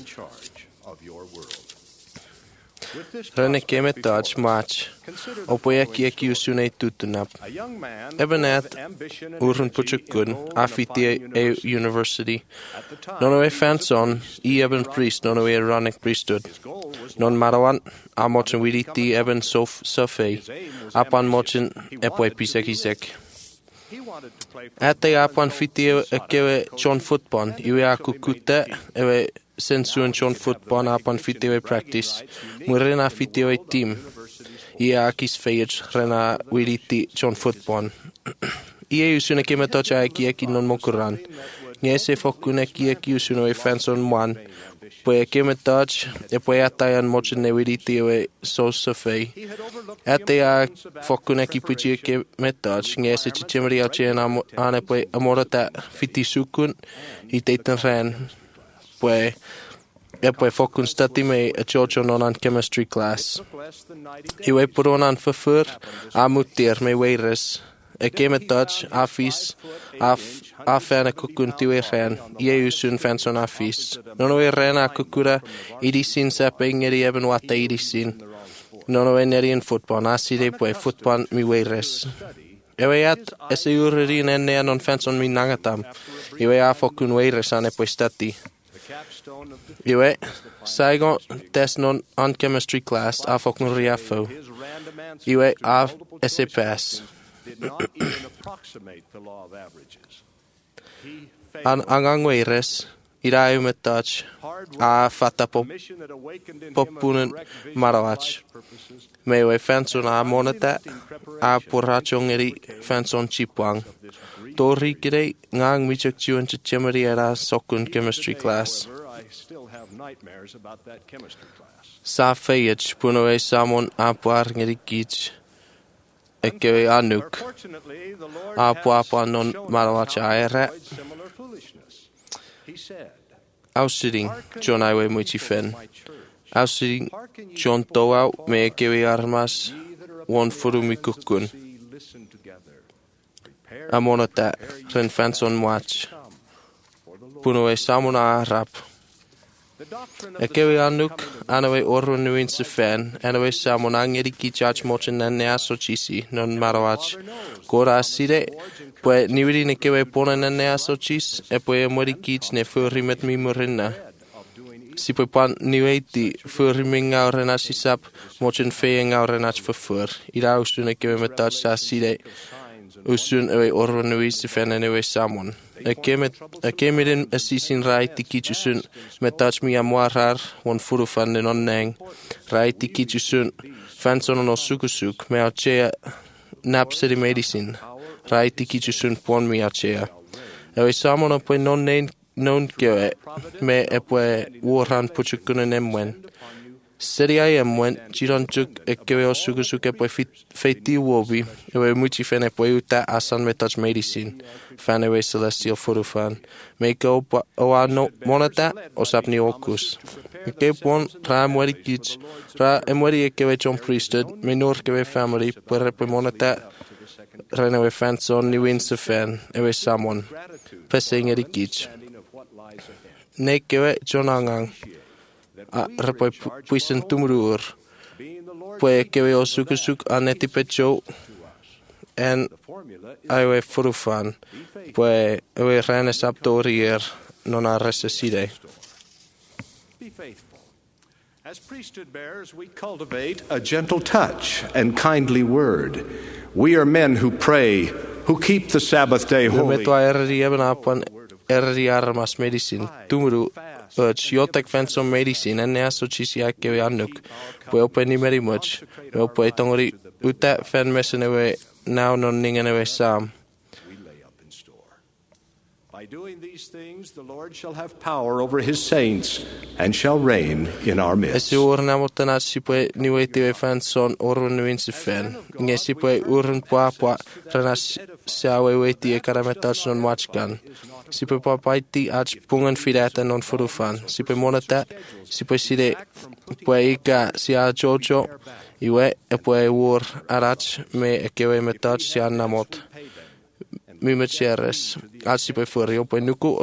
Rene kemet dodge match. Opoe kieki usune tutunap. Ebenet urun puchukun afiti university. Nono e fanson e eben priest nono e Aaronic priesthood. Non marawan a mochen wiriti eben sofe. Apan mochen epoe pisekisek. Ate apan fiti ekewe John football. Iwe akukute ewe sensuun John football apan fiti ewe practice. Murena fiti ewe team. Ia akis feij rena wiriti John football. Ie usune kemetocha eki non mokuran. Niese fokkune kieki usuno e fanson muan. Pue kemetach e pue atayan mochen ne wiriti ewe sosofei. Ate a fokkune ki puji kemetach. Niese chichimri achen ane pue amorata fiti sukun. I teiten ren. Pue e pue fokkun stati me a Giorgio nonan chemistry class. Iwe puronan fafur amutir me weires. E kemetach afis afan a kukun tiwe ren. Ie usun fanson afis. Nono e ren a kukura idisin sepe ngeri eben wata idisin. Nono e nerien football aside pue football mi weires. Ewe at ese urerin enne non fanson mi nangatam. Iwe a fokkun weires ane pue stati. Iwe, saigon tes non on chemistry class a fokkun riafo. Iwe a ese pass. Angang weires, ira umetach, a fata popunen marawach. Mewe fanson a monata, a porrachong eri fanson chipwang. Tori gire ngang michak chuan chichemari era sokun chemistry class. Sa feyach puno e samon a puar ngeri gich. Ekewe anuk. Apa non marawach aere. Aussiding John Iwe muichi fen. Aussiding John Toau me ekewe armas won furumi kukun. Amonata ren fanson watch. Puno e samon a rap. Ekewe anuk anawe orun nuin se fan. Anawe samon angeri ki judge mochen nene asochisi non marawach. Kora aside. Pue niwiri ne kewe pona nene asochis. E pue mori kich ne furrimet mi murinna. Si pue pan niweiti furrimi ngaurena sisap. Mochen fee ngaurena chfafur. Ira usun e kewe metach sa aside. Usun ewe orun nui se fan ewe samon. E kemirin asisin raiti kichusun metach mi amuarar won furufan ne non neng. Raiti kichusun fanson no sukusuk me achea napseri medicine. Raiti kichusun pon mi achea. Ewe samon o poi non kewe me e poi warran puchukunen emwen. Seri ai emwen jiron juk e kewe o sukusuk e poi feiti wobi ewe muchi fen e poi uta asan metach medicine. Fan ewe celestial furufan. Me ko o ano monata o sapni okus. Ke pon ra mweri kich ra emweri e kewe John priesthood me nor kewe family per poi monata ren ewe fanson ni win se fan ewe samon. Pesing eri kich. Ne kewe John angang. Repoi puisen tumruur. Pue kewe o sukusuk aneti pecho en aiwe furufan. Pue ewe renes abdorier non arreseside. As priesthood bearers, we cultivate a gentle touch and kindly word. We are men who pray, who keep the Sabbath day holy. Erri armas medicine, tumuru, urge, yotek fansom medicine, and neaso chisiake anuk, pue openi meri much, no pue tongori, uta fan messenewe, now non ninganewe sam. By doing these things, the Lord shall have power over his saints and shall reign in our midst. Esi urna motana sipue niwetiwe fanson orun nuinsi fan. Nge sipue urun puapua renas siawe weti e karametas non machkan. Sipue papaiti ach pungan fidata non furufan. Sipue monata, sipue side pue ika sia Giorgio, iwe e pue ur arach me e kewe metach sia namot. mimecheres. Atsi poi fuori o poi nuku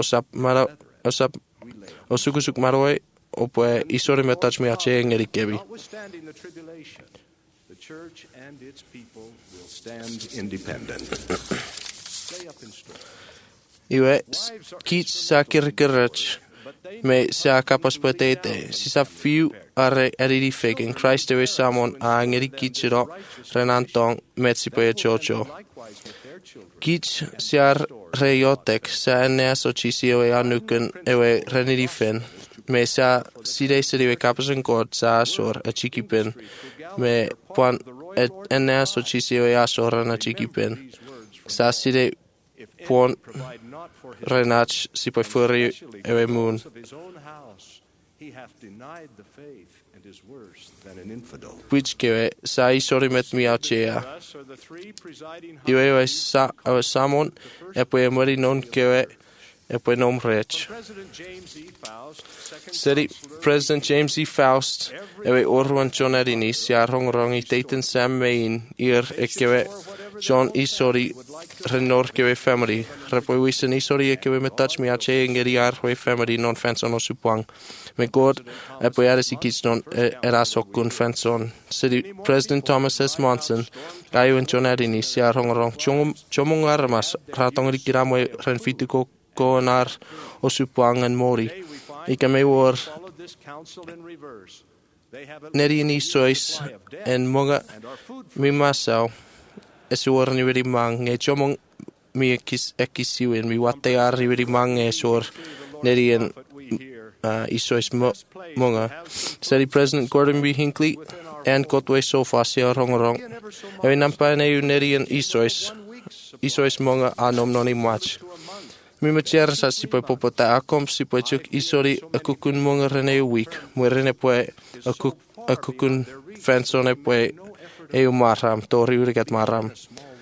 o sukusuk maroi o poi isori me touch me ache ngeri kebi. Notwithstanding the tribulation, the church and its people will stand independent. Stay up in store. Iwe kit sa kirkirach me sa kapas patete si sa fiu are eridi fig in Christ there is someone a ngeri kichiro renantong metsi pe chocho kich siar reyotek sa neso chisio e anuken ewe renidi fen me sa side side kapas en god sa sor a chikipen me pon neso chisio e asor na chikipen sa side pon renach si poi fuori ewe moon. Which kewe sa isori met mi achea. Iwe sa samon e poi mori non kewe e poi nom rech. Seri President James E. Faust ewe orwan John Erini sia rong I teiten Sam Main ir e kewe John isori renor kewe family. Repoi wisen isori e kewe me touch mi ache ngeri arwe family non fenson o supang. Me god e poi ares I kits non erasokun fenson. Seri President Thomas S. Monson ayo en John Erini sia rong chomong armas ratong rikiramo ren fitiko konar o supang en mori. Ika me war neri ni sois en moga mi masau esor ni veri mang e chomong mi ekisiwen mi wate ar veri mang esor neri en isois monga. Seri President Gordon B. Hinckley and Kotwe Sofa sia rong. Ewe nampa ne neri en isois monga anom noni match. Mi machera sa si poi popota akom si poi chuk isori akukun monga rene week. Mo rene poi akukun fensone poi maram tori urigat maram.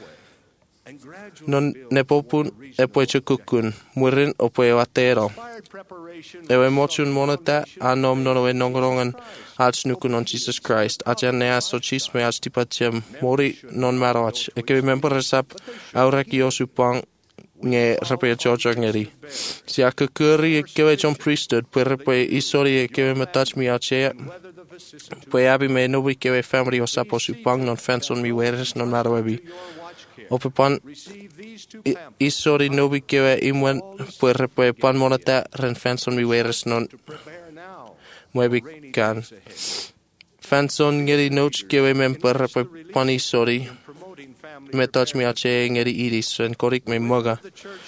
Non ne popun e poi chukukun murin o poi watero. Ewe mochun monata anom nono e nongrongan alsnukun on Jesus Christ. Aja nea so chis me astipachem mori non marach. Eke member sap aureki osupang nge rapia Georgia ngeri. Si akukuri e kewe John Priesthood pue rapia isori e kewe me touch mi achea. Pue abi me nobi kewe family o sapo supang non fenson mi weres non marawebi. Ope pan isori nobi kewe imwen pue rapia pan monata ren fenson mi weres non mwebi kan. Fenson ngeri noch kewe member rapia pan isori me touch me ache ngeri iris en korik me moga.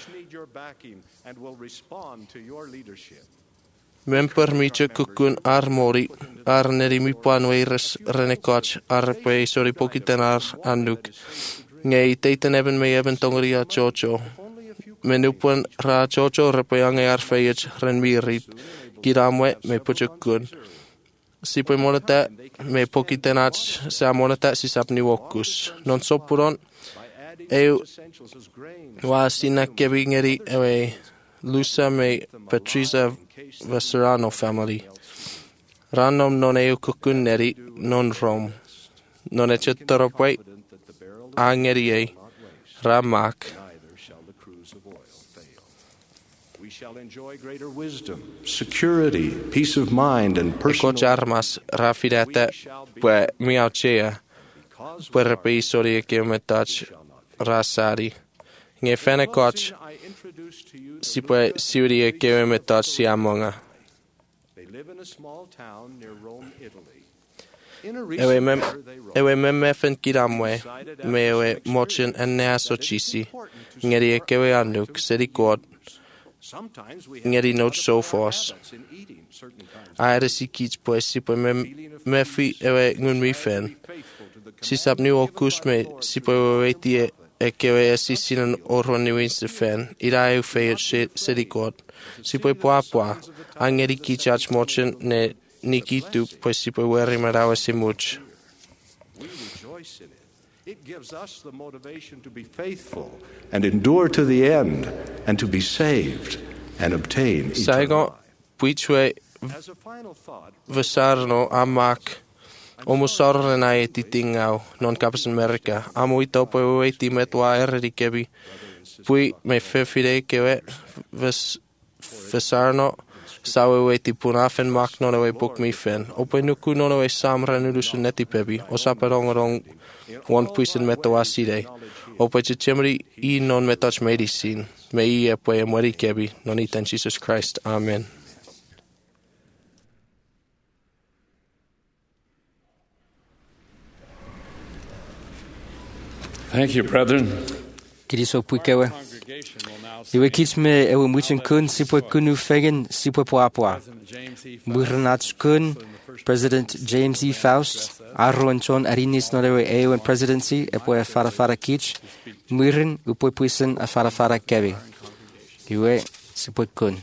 Memper mi che kukun ar mori ar neri mi panweires renekach ar pe sori pokiten ar anuk. Nge teiten eben me eben tongri a chocho. Menupan ra chocho repeange ar feit ren mirit. Kiramwe me puchukun. Si poi monata me pokitenach sa monata si sapni wokus. Non sopuron eu wa sina kebingeri ewe Lusa me Patricia Vaserano family. Ranom non eu kukunneri non rom. Non ecetteropoi angeri ramak. Shall enjoy greater wisdom, security, peace of mind, and personal. Eko armas rafidata pue miauchea pue repisori e kemetach rasari. Nge fenekoch si pue siuri e kemetach siamonga. They live in a small town near Rome, Italy. Ewe mefen kiramwe me ewe mochen en neasochisi ngeri e kewe anuk seri god ngeri not so fos. Aere si kits pues si po me fi ewe ngun mi fen. Si sap ni o kusme si po ewe tie e kewe si sinan orro ni winste fen. Ira eu feit seri god. Si po poa angeri kichach mochen ne nikitu pues si po weri marawa si much. We rejoice in it. It gives us the motivation to be faithful and endure to the end and to be saved and obtain eternal life. As a final thought, Vesarno amak omusor na etitingau non capas America. Amo ito po weti metwa erri kebi Pui me fefide kewe vesarno sawe we ti punafen mak no we book me fen. Open nuku no we samra nulusu neti pebi. O saperong one puisen meto aside. Open chemri I non metach medicine. Me I pue mori kebi. Non iten Jesus Christ. Amen. Thank you, brethren. Kiriso puikewe. Iwe kits me ewe muchen kun sipwe kunu fegen sipwe poapwa. Murnats kun President James E. Faust Arro John Arinis no ewe presidency epoe farafara kich muren upoe puisen a farafara kevi. Iwe sipwe kun.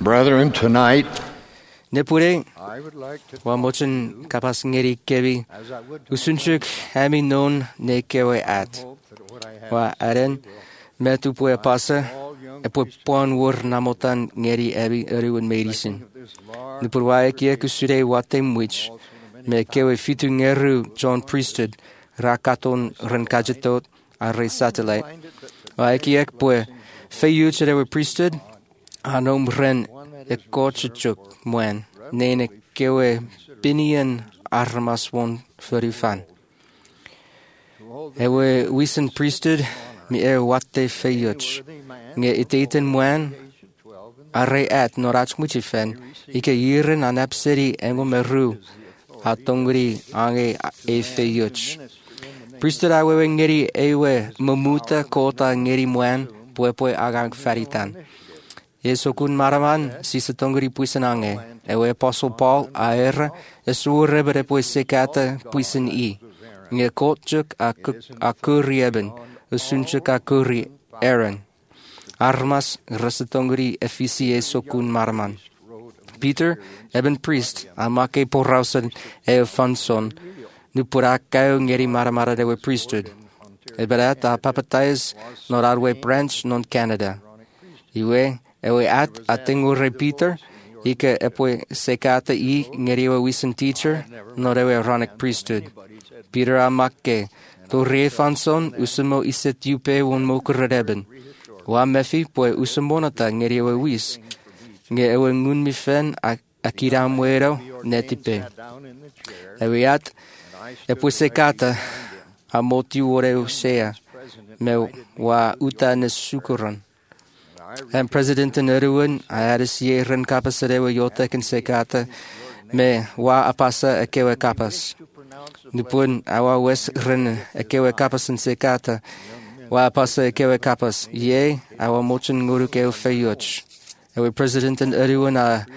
Brethren, tonight, Nepure, I would like to wa mochin kapas ngeri kevi, as I would usunchuk hami non ne kewe at. hope that what I have Wa aren, metu pue pasa, e pue pon wor namotan ngeri ebi eriwen medisin. this large Nupurwa ekie kusure wate mwich, me kewe fitu ngeru John Priesthood, rakaton renkajetot, arre satellite. Wa ekie pue, feyu cherewe Priesthood, anom ren e kochachuk mwen, nene kewe binian armas won furifan. Ewe wisen Priesthood, mi wate feyuch, nge iteten mwen, arre at norach muchifen, ike yiren anap seri engo meru, atongri ange e feyuch. Priesthood awewe ngeri ewe mamuta kota ngeri mwen, pue agang faritan. Yesokun maraman, sisa tongri puisen ange, ewe Apostle Paul aer, esure bere pue sekata puisen i. Nge kotjuk a kuri eben, usunchuk a kuri Aaron. Armas resitongri efisi Yesokun maraman. Peter, eben priest, amake porrausen e fanson, nu purakau ngeri maramara dewe priesthood. Eberat a papatayas norarwe branch non Canada. Iwe, ewe at atingure Peter, ike epwe sekata I ngeriwe wisen teacher, norewe Aaronic priesthood. Peter amake, to re fanson usamo iset yupe won mokureben. Wa mefi pwe usamonata ngeriwe wis, nge ewe ngun mifen akira muero netipe. Ewe at, epwe sekata, amoti wore usea, me wa uta nesukuran. En president in Erwin, I had a sierren capacerewe yotek en sekata, me wa apasa ekewe kapas. Nupun awa wes ren ekewe kapas en sekata, wa apasa ekewe kapas, ye, awa mochen nguru keo feyuch. Ewe president in Erwin a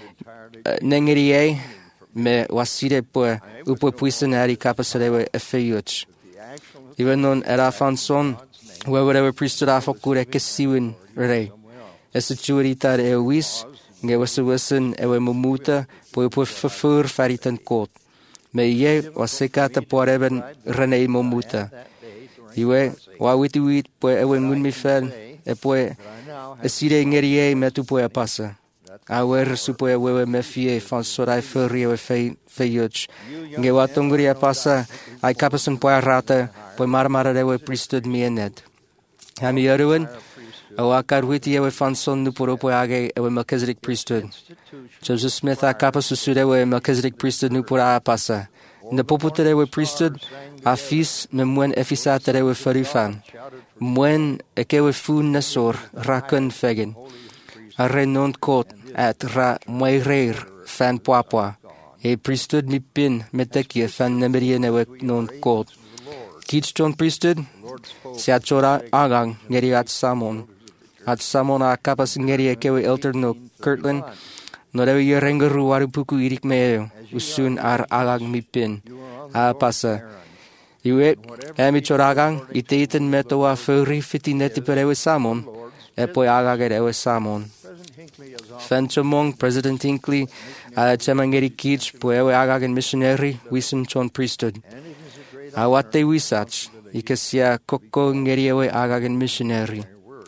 nengerie, me wasire pue, upwe puisen ari capacerewe efeyuch. Even non era fanson, wherever priesthood afokure kesiwin re. Ese churitar e wis, nge wesen ewe mumuta, pue fafur faritan kot. Me ye wasekata poreben rene mumuta. Iwe, wawiti wit pue ewe ngun mifen, e pue esire ngerie metu pue pasa. Awer supue wewe mefie fansorai furri ewe feyuch. Nge watongri pasa, ai kapasan pue rata, pue marmara ewe priesthood miened. Hami Erwin, awakar witi ewe fanson nuporopo age ewe Melchizedek priesthood. Joseph Smith akapa susud ewe Melchizedek priesthood nupora apasa. Napoputer ewe priesthood, afis me mwen efisat ewe farifan. Mwen ekewe fun nasor rakun fegen. Arre non kot at ra mwereir fan poapwa. E priesthood mi pin metekie fan nemerien ewe non kot. Kich John priesthood, siachora agang ngeri at samon. At samon a kapas ngeri ekewe elter no Kirtland, no dewe yerengeru warupuku irik meo, usun ar agang mipin. A pasa. Iwe, emi choragang, iteiten metoa furi fiti neti per ewe samon, epoi agager ewe samon. Fenchomong, President Hinckley, chemangeri kich, po ewe agagen missionary, wisen John priesthood. Awate wisach, ikasia koko ngeri ewe agagen missionary.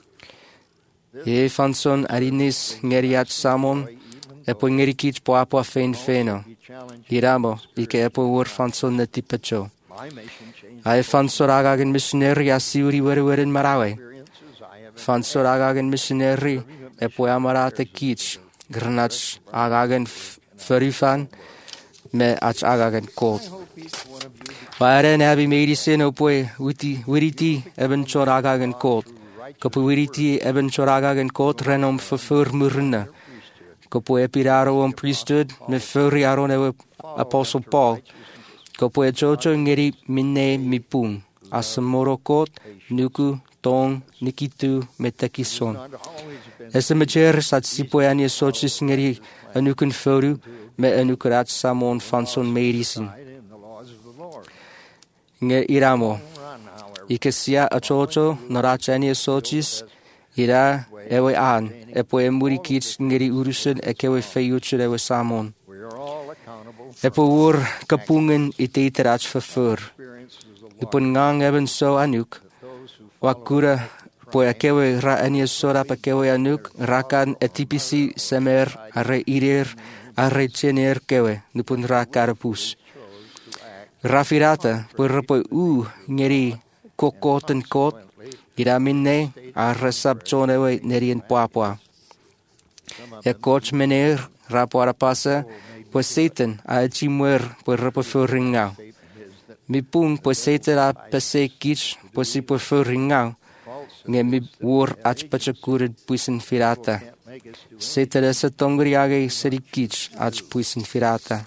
E fanson arinis ngeriat samon, epo ngeri kich po apo fein feno. Iramo, ike epo wor fanson neti pecho. Ai fansor agagen missionary asiuri weren marawe. Fansor agagen missionary, epo amarate kich, granach agagen ferifan, me ach agagen kot. Waren abi medicine opoe wiriti eben chor agagen kot. Kopu wiriti eben chor agagen kot renom verfur murna. Kopu epiraro on priesthood me furiaron ewe Apostle Paul. Kopu echocho ngeri minne mipung. Asamoro kot nuku tong nikitu metakison. Esemacher sat sipoani sochis ngeri anukun foru me anukurat samon fanson medicine. Nge iramo. Ikesia achocho norachani sochis Ira ewe an, epo e muri kits ngeri urusen ekewe feyutser ewe samon. Epo ur kapungen iteiterach verfur. Dupun ngang eben so anuk. Wakura po ekewe ra enia sora pakewe anuk rakan etipisi semer are irir are chener kewe dupun ra karapus. Rafirata po rapo ngeri kokoten kot ira minne are sabchon ewe nerien poapua. E coach meneer rapo arapasa po Satan a chimwer po rapo furingau. Mi pung po Satan a pese kich po si po furingau. Nge mi wor ach pachakurid puisin firata. Satan esa tongriage seri kich ach puisin firata.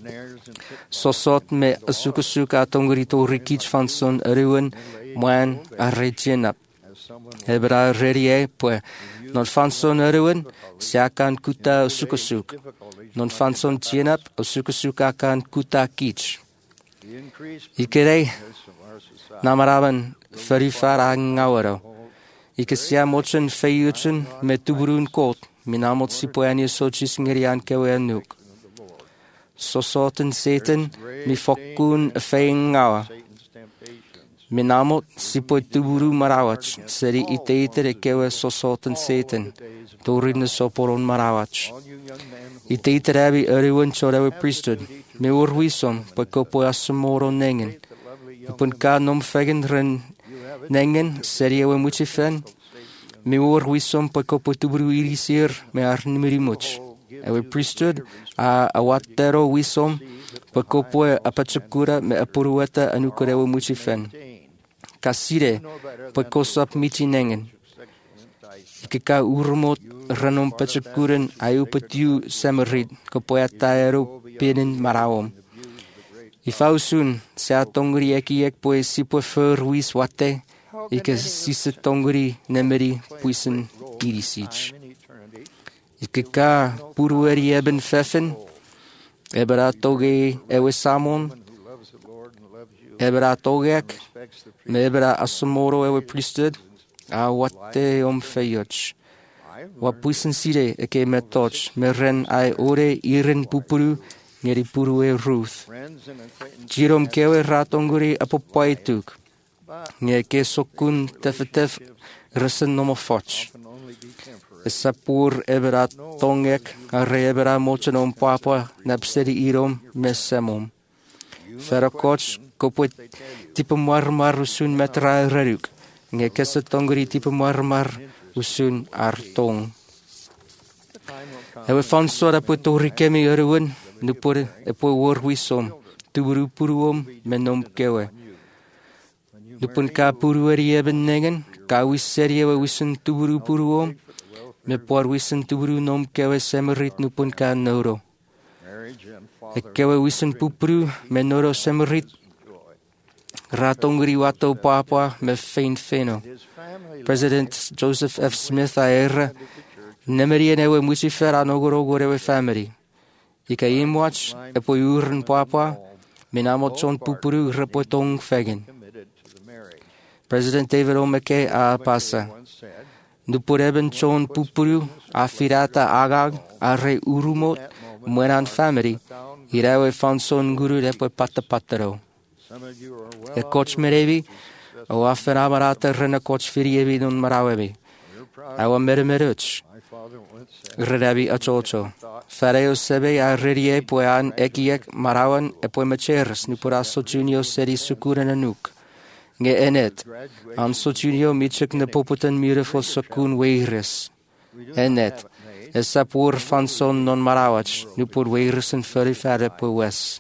Sosot me asukusuka tongri rikich van son ruwen moan a regenap. Ebra rerie po non van son ruwen siakan kuta usukusuk. Non van son chenap usukusuk akan kuta kich. Ikere namaraban verifara ngawaro. Ikesia mochen feyuchen me tuburun kot minamot sipoani sochis ngerian kewe anuk. Sosoten Satan mi fokun feying ngawa. Minamot sipo tuburu marawach seri iteiter kewe sosoten Satan. Dorin soporon marawach. Iteiter abi eriwen chorewe priesthood. Me urwisom pakopo asumoro nengen. Ipun ka nom fegen ren nengen seri ewe muchifen. Me urwisom pakopo tuburu irisir me arnimirimuch. Ewe priesthood a awatero wisom pakopo apachukura me apurueta anukorewe muchifen. Kasire pakosap michi nengen. Ikika urmot ranom pachakuren ayupatiu semerit kapoyataero pinin marawom. Ifausun sa tongri ekiek poe sipo ferwis wate ike sisa tongri nemeri puisen irisich. Ikika purueri eben fefen ebera toge ewe samon ebera togek me ebera asomoro ewe priesthood a wate feyuch. Wa puisen sire eke metoch me ren ai ore iren pupuru ngeri puru e Ruth. Jirom kewe ratonguri apopaituk. Nge ke sokun tefetef resen nomofoch. Esapur ebera tongek are ebera mochenom papa napseri irom mesemom. Ferakoch kopo tipe marmar usun metra reruk. Nge kese tonguri tipe marmar usun artong. Ewe fansora puto rikemi eruwen. Nupur epo worwisom, tuburu puruom menom kewe. Nupun ka purueri eben nengen, ka wiseri ewe wisun tuburu puruom, me por wisun tuburu nom kewe semerit nupun ka neuro. Kewe wisun pupuru me neuro semerit, ratongri wato papa me fein feno. President Joseph F. Smith aera, nemerien ewe musifer anogoro ewe family. Ika imwach epo uren papa minamot son pupuru repotong fegen. President David O. McKay a pasa. Nupureben son pupuru afirata agag are urumot mueran family irawe fan son guru depo patapatero. E coach merevi o aferamarata rena coach firievi non marawebi. Awa meremeruch. Redabi achocho. Fareo sebe a rerie poean ekiek marawan e poemacheres nupuraso junio seri sukuren anuk. Nge enet, anso junio michek ne poputen mureful sakun weires. Enet, esapur fanson non marawach nupur weires en ferifare poes.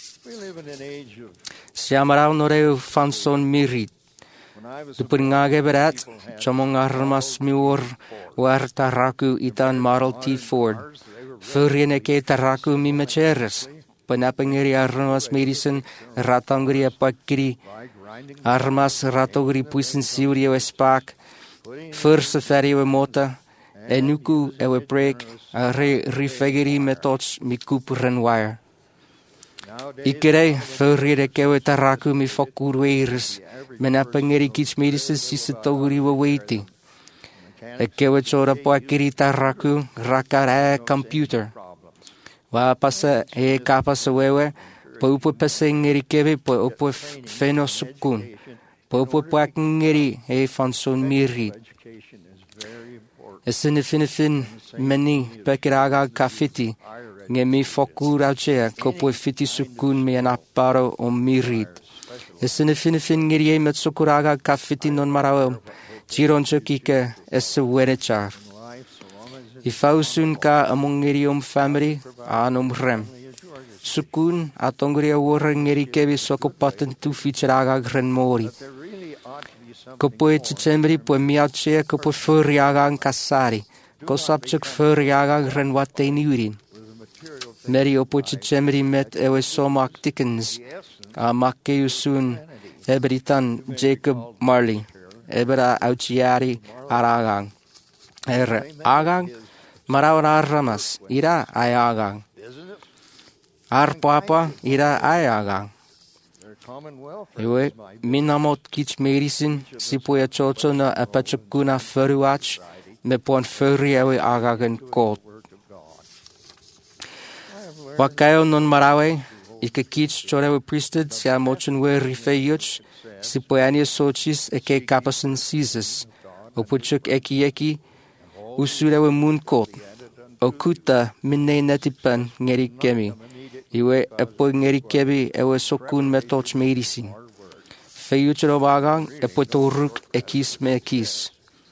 Siamaraw noreu fanson mirit. Dupur ngage berat, chamong armas miur war taraku itan Marl T. Ford. Furien ke taraku mi mecheres. Panapangiri armas medicine ratangri apakiri. Armas ratogri puisin siuri ewe spak. Furse ferry ewe mota. Enuku ewe break. Are rifegiri metoch mi kup renwire. Ikere furien ke ewe taraku mi fokur weiris. Menapangiri kich medicine sisatogri wa weiti. e kewe chora poa kirita raku rakare computer. Wa pasa e kapasa wewe, po upo pasa ngeri kewe po upo feno sukun. Po upo poa ngeri e fanson miri. E sinifin meni pekiraga kafiti, nge mi foku rauchea kopo fiti sukun me anaparo o mirit. E sinifin ngeri e met sukuraga kafiti non marao, jiron chokike e se werechar. I fausun ka among ngeri family anom rem. Sukun atongri awore ngeri kebi soko paten tu ficharaga gren mori. Kopo e chichembri po miauche kopo furiaga kasari. Kosapchuk furiaga gren wateni urin. Meri opo chichembri met ewe somak tikkens. A makeusun ebritan Jacob Marley. Ebera auchiari aragang. Agang marawar ramas ira ayagang. Papa ira ayagang. Ewe minamot kich merisin sipoya chocho na apachukuna feruach me pon feri ewe agagan kot. Wakayo non marawe ika kich chorewe priesthood siya mochunwe rifeyuch sipoyania sochis eke kapasan sizes. Opuchuk eki usurewe moon kot. Okuta minne netipan ngeri kemi. Iwe epo ngeri kebi ewe sokun metoch medisin. Feyuchero wagang epo toruk ekis me ekis.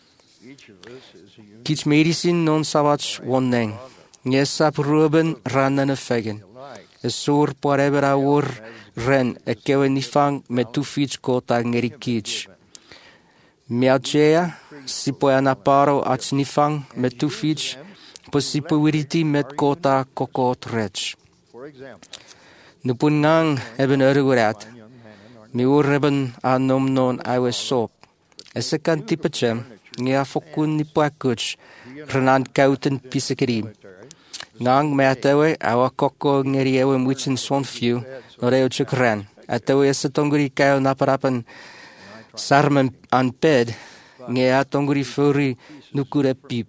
Kich medisin non savach wonneng. Nyesap ruben ranen fegen. Esur porebera wor ren ekewe nifang metufich kota ngeri kich. Miauchea sipoya naparo ach nifang metufich posipo wiriti met kota kokot rech. Nupungang eben erugurat. Mi urreben anom non awe sop. Esekan tipachem, ngea fokun nipuakuch, renan kauten pisikerim. Ngang meatewe awa koko ngeri ewe mwichin sonfiu, noreo chukran. Atewe esetonguri kayo naparapan sarmen an ped, ngea tonguri furi nukure pip.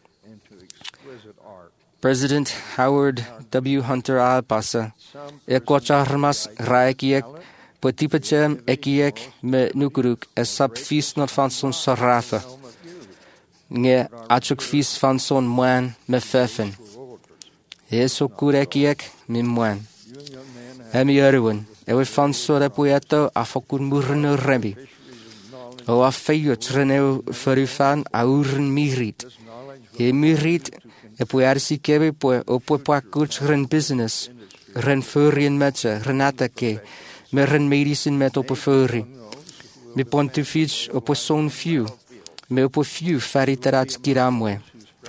President Howard W. Hunter Alpasa, Equacharmas Raikiek, Potipachem Ekiek me Nukuruk, a sub feast not van son Sarafa. Nge achuk feast van son Mwan me Feffen. Eso Kurekiek me Mwan. Emi Erwin, ewe van Sorepueto afokun murne rembi. O afeyut reneu ferufan auren mirit. E mirit. E poi arsi kebe poi opo pa kuch ren business ren furien metche renatake me ren medicine met opo furi me pontifich opo son few me opo few fariterats kiramwe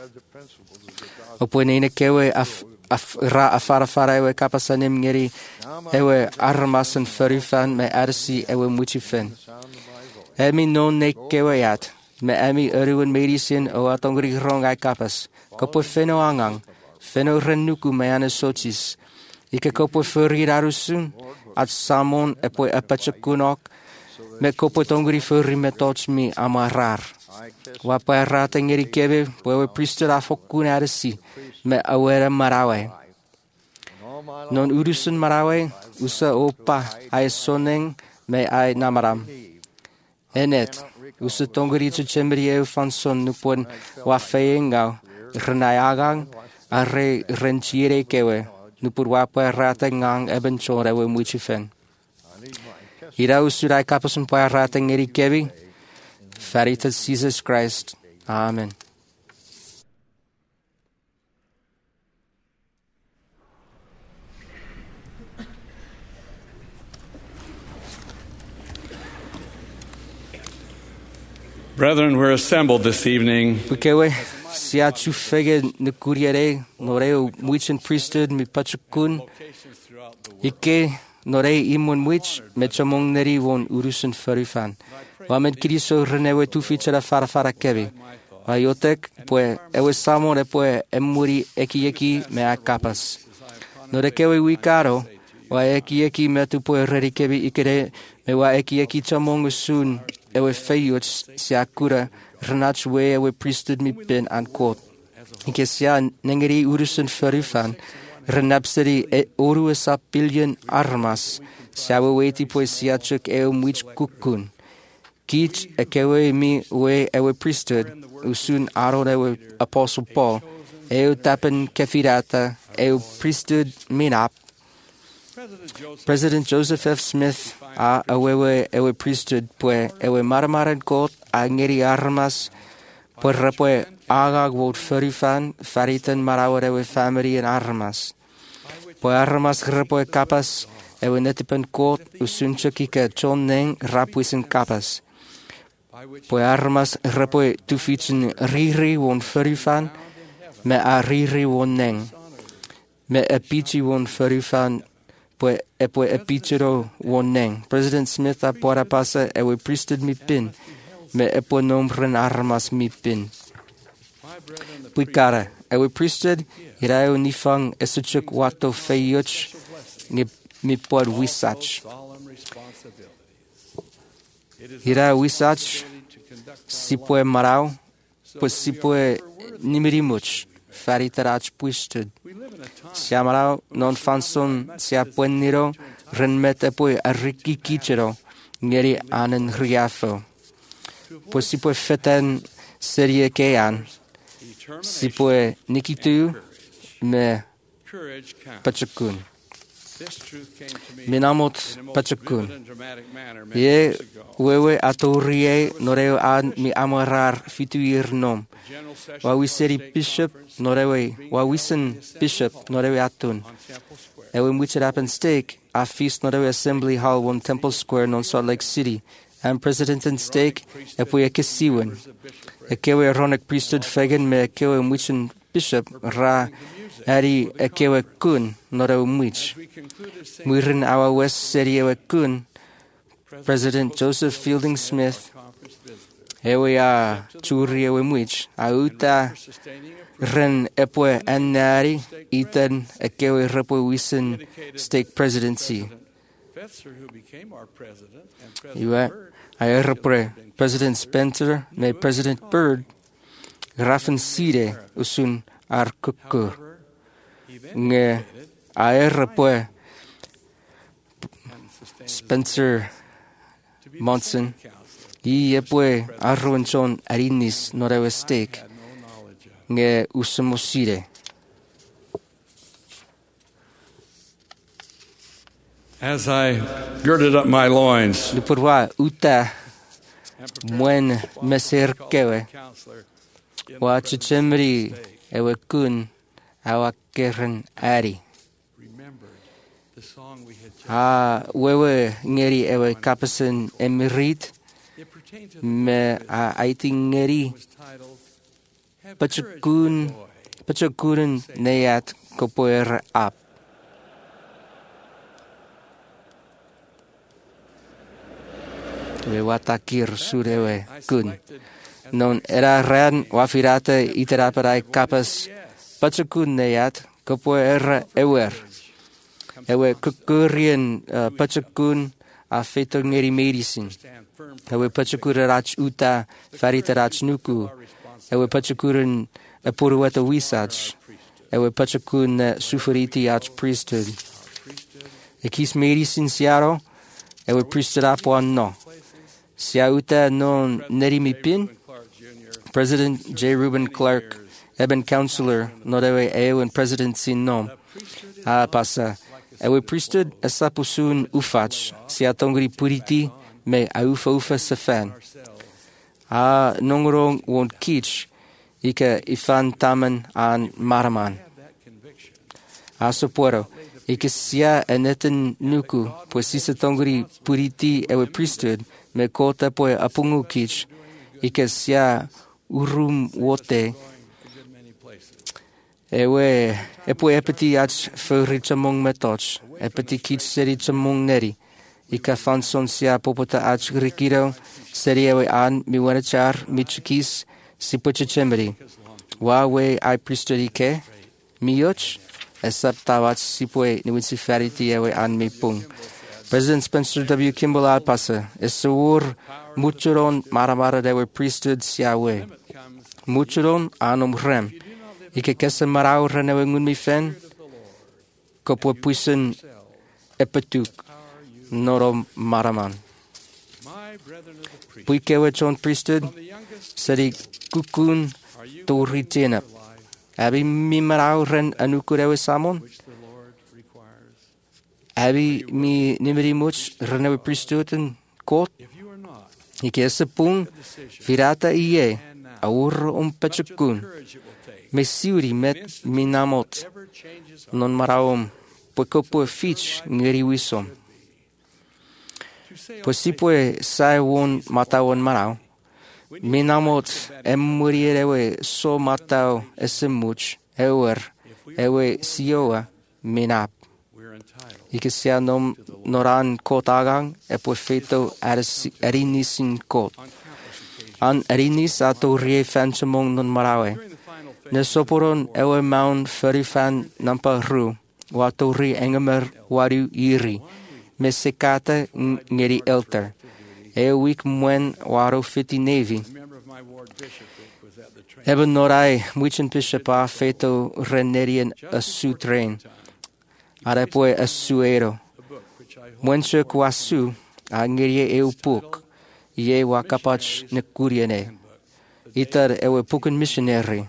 opo nene kewe ra afara ewe kapasanem ngeri ewe armasen furifan me arsi ewe muchifen emi non ne kewe yat me emi eruen medicine o atongri rongai kapas kopo feno angang, feno renuku meane sochis. Ike kopo furirarusun, at samon epoi apachakunok, me kopo tongri furi metoch mi amarar. Wapa rata ngeri kebe, poewe priester afokun arisi, me awere marawe. Non urusun marawe, usa opa, ay soneng, me ay namaram. Enet, usa tongri chuchemrie fanson nupon wafeengau, renayagang are renchire kewe nupur wapa rata ngang eben chorewe muchifen. Ira usurai kapasun pa rata ngeri kebi. Faritas Jesus Christ. Amen. Brethren, we're assembled this evening Sia chu fege ne kuriere noreo muichin priesthood mi pachukun ike norei imun muich mechamong neri won urusun ferifan wamen kiriso renewe tu fichera farafara kebi wayotek pue ewe samon pue emuri eki me akapas norekewe wikaro wa eki me tu pue reri kebi ikere me wa eki chamong sun ewe feiut sia kura renach we ewe priesthood mi bin an kot. Ike sia nengeri urusun ferufan renapseri oru sa billion armas sia we weti poesia chuk ewe mwich kukun. Kich ekewe mi we ewe priesthood usun aron ewe apostle Paul ewe tapen kefirata ewe priesthood minap. President Joseph F. Smith a ewe priesthood pue ewe maramaran kot a ngeri armas pue repue agag wot ferufan faritan marawar ewe family en armas. Pue armas repue kapas ewe netipen kot usunchuk ike John Neng rapwisen kapas. Pue armas repue tufichen riri won ferufan me a riri won Neng. Me a pichi won ferufan pue epichero won Neng. President Smith a pora pasa ewe priesthood mi pin me epo nombren armas mi pin. Pui kara ewe priesthood irao nifang esuchuk wato feyuch mi pod wisach. Ira wisach si pue marau pues si pue nimirimuch faritarach priesthood. Sia marau non fanson sia puenniro renmete pue arriki kichero ngeri anen riafo. Pues si pue feten serie kean si pue nikitu me pachakun. Minamot pachakun. Ye wewe atorie noreo an mi amarar fituir nom. Wawiseri bishop norewe wawisen bishop norewe atun. Ewe mucherapen stake a feast norewe assembly hall one Temple Square non Salt Lake City. And President and stake epue ekesiwen. Ekewe ronic priesthood fegen me ekewe muchen bishop ra Ari ekewe kun norewe much. Muirin awa west seri ewe kun President Joseph Fielding Smith ewe a churi ewe much. Auta ren epue anari itan ekewe repue wisen stake presidency. Iwe ayerpre President Spencer me President Byrd rafen side usun arkukur nge ayerpre Spencer Monson epue arronchon arinis norewe stake nge usumoside. As I girded up my loins, Lupurwa uta mwen meserkewe wa chichemri ewe kun awa keren ari. Wewe ngeri ewe kapasen emirit me a aiti ngeri pachakun neyat kopoer ap. We watakir surewe kun. Non era ran wafirate iteraperai kapas pachakun neyat kopoer ewer. Ewe kukurien pachakun a feto ngeri medicine. Ewe pachakurarach uta faritarach nuku. Ewe pachakurin apurueta wisach. Ewe pachakun suferiti ach priesthood. Ekis medicine siaro. Ewe priesthood apuan no. Siauta non nerimipin. President J. Reuben Clark, Eben Counselor, norewe ewen presidency nom. Pasa. Ewe priesthood esapusun ufach. Siatongri puriti me aufa sefan. Nongrong won kich. Ike ifan taman an maraman. Sopuero. Ike sia eneten nuku. Pues sisatongri puriti ewe priesthood. Me kota poe apungu kich, ike sia urum wote. Ewe epue epeti ach feri chamong metoch, epeti kich seri chamong neri. Ika fanson sia popota ach rikiro, seri ewe an miwanachar michikis sipochechemeri. Wawe I priesthood ike, miyoch, esaptawach sipue niwinsiferiti ewe an mipung. President Spencer W. Kimball Alpasa, Esawur, Muchuron, Maramara, they were priesthood Siawe. Muchuron, Anum Rem. Ike Kessa Marau, Renewangun Mi Fen, Kopwa Puisen, Epetuk, Norom Maraman. Puikewe Chon priesthood, Sari Kukun, Tori Tenap. Abi mi marau ren anukurewe samon. Abi mi nimeri much renewe priesthood court. Ike sepung virata iye aur pachukun. Me siuri met mi namot non maraum pokopo fich ngeri wisom. Posipue sai won matawon marau. Minamot emurierewe so matao esemuch ewe sioa minap. Ikesia nom noran kotagang epofeto erinisin kot. An erinis ato rie fanchamong non marawe. Nesoporon ewe maun ferifan nampa ru. Wato ri engemer waru iri. Mesekata ngeri elter. Week mwen waro 50 Navy. Eben norai muchen bishapa feto renerian asu train. Arepoe asuero. Mwenche kwasu angerie eupuk. Ye wakapach nekuriene. Itar ewe puken missionary.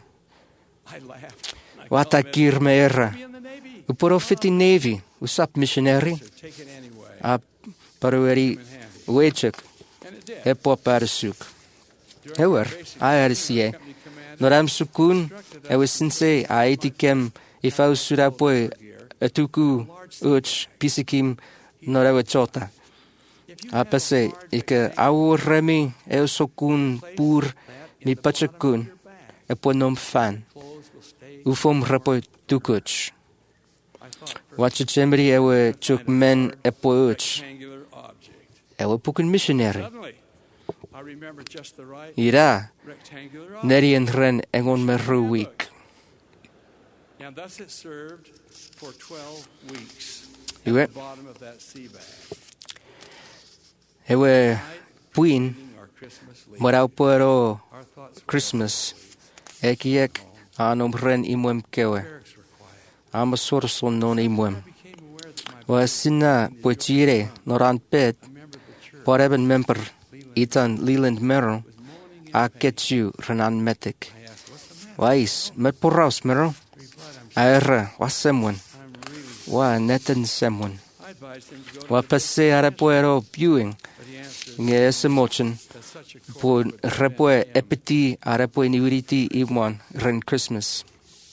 Watakir meera. Uporo 50 Navy. Usap missionary. Parueri wechek. Epo parsuk. Ewer, aersie. Noram sukun, ewe sinse, aetikem, ifau surapoe, etuku, uch, pisikim, norewe chota. Apase, ike au remi, eo sokun, pur, mi pachakun, epo nom fan. Ufom repo tukuch. Wachachemri ewe chuk men epo uch. Ewe pukun missionary. Ira, nerian ren engon meru week. And thus it served for 12 weeks Iwe, at the bottom of that sea bag. ewe puin, morau puero Christmas, ekiek anom ren imwem kewe. Amasorson non imwem. Wasina pochire noran pet, poreben member, itan Leland Merrill, a ketchu renan metik. Wais, met poraus Merrill. Aera, was semwen. Wa neten semwen. Wa passe arepuero viewing. Nge semochen. Po repue epiti arepue niuriti imwan ren Christmas.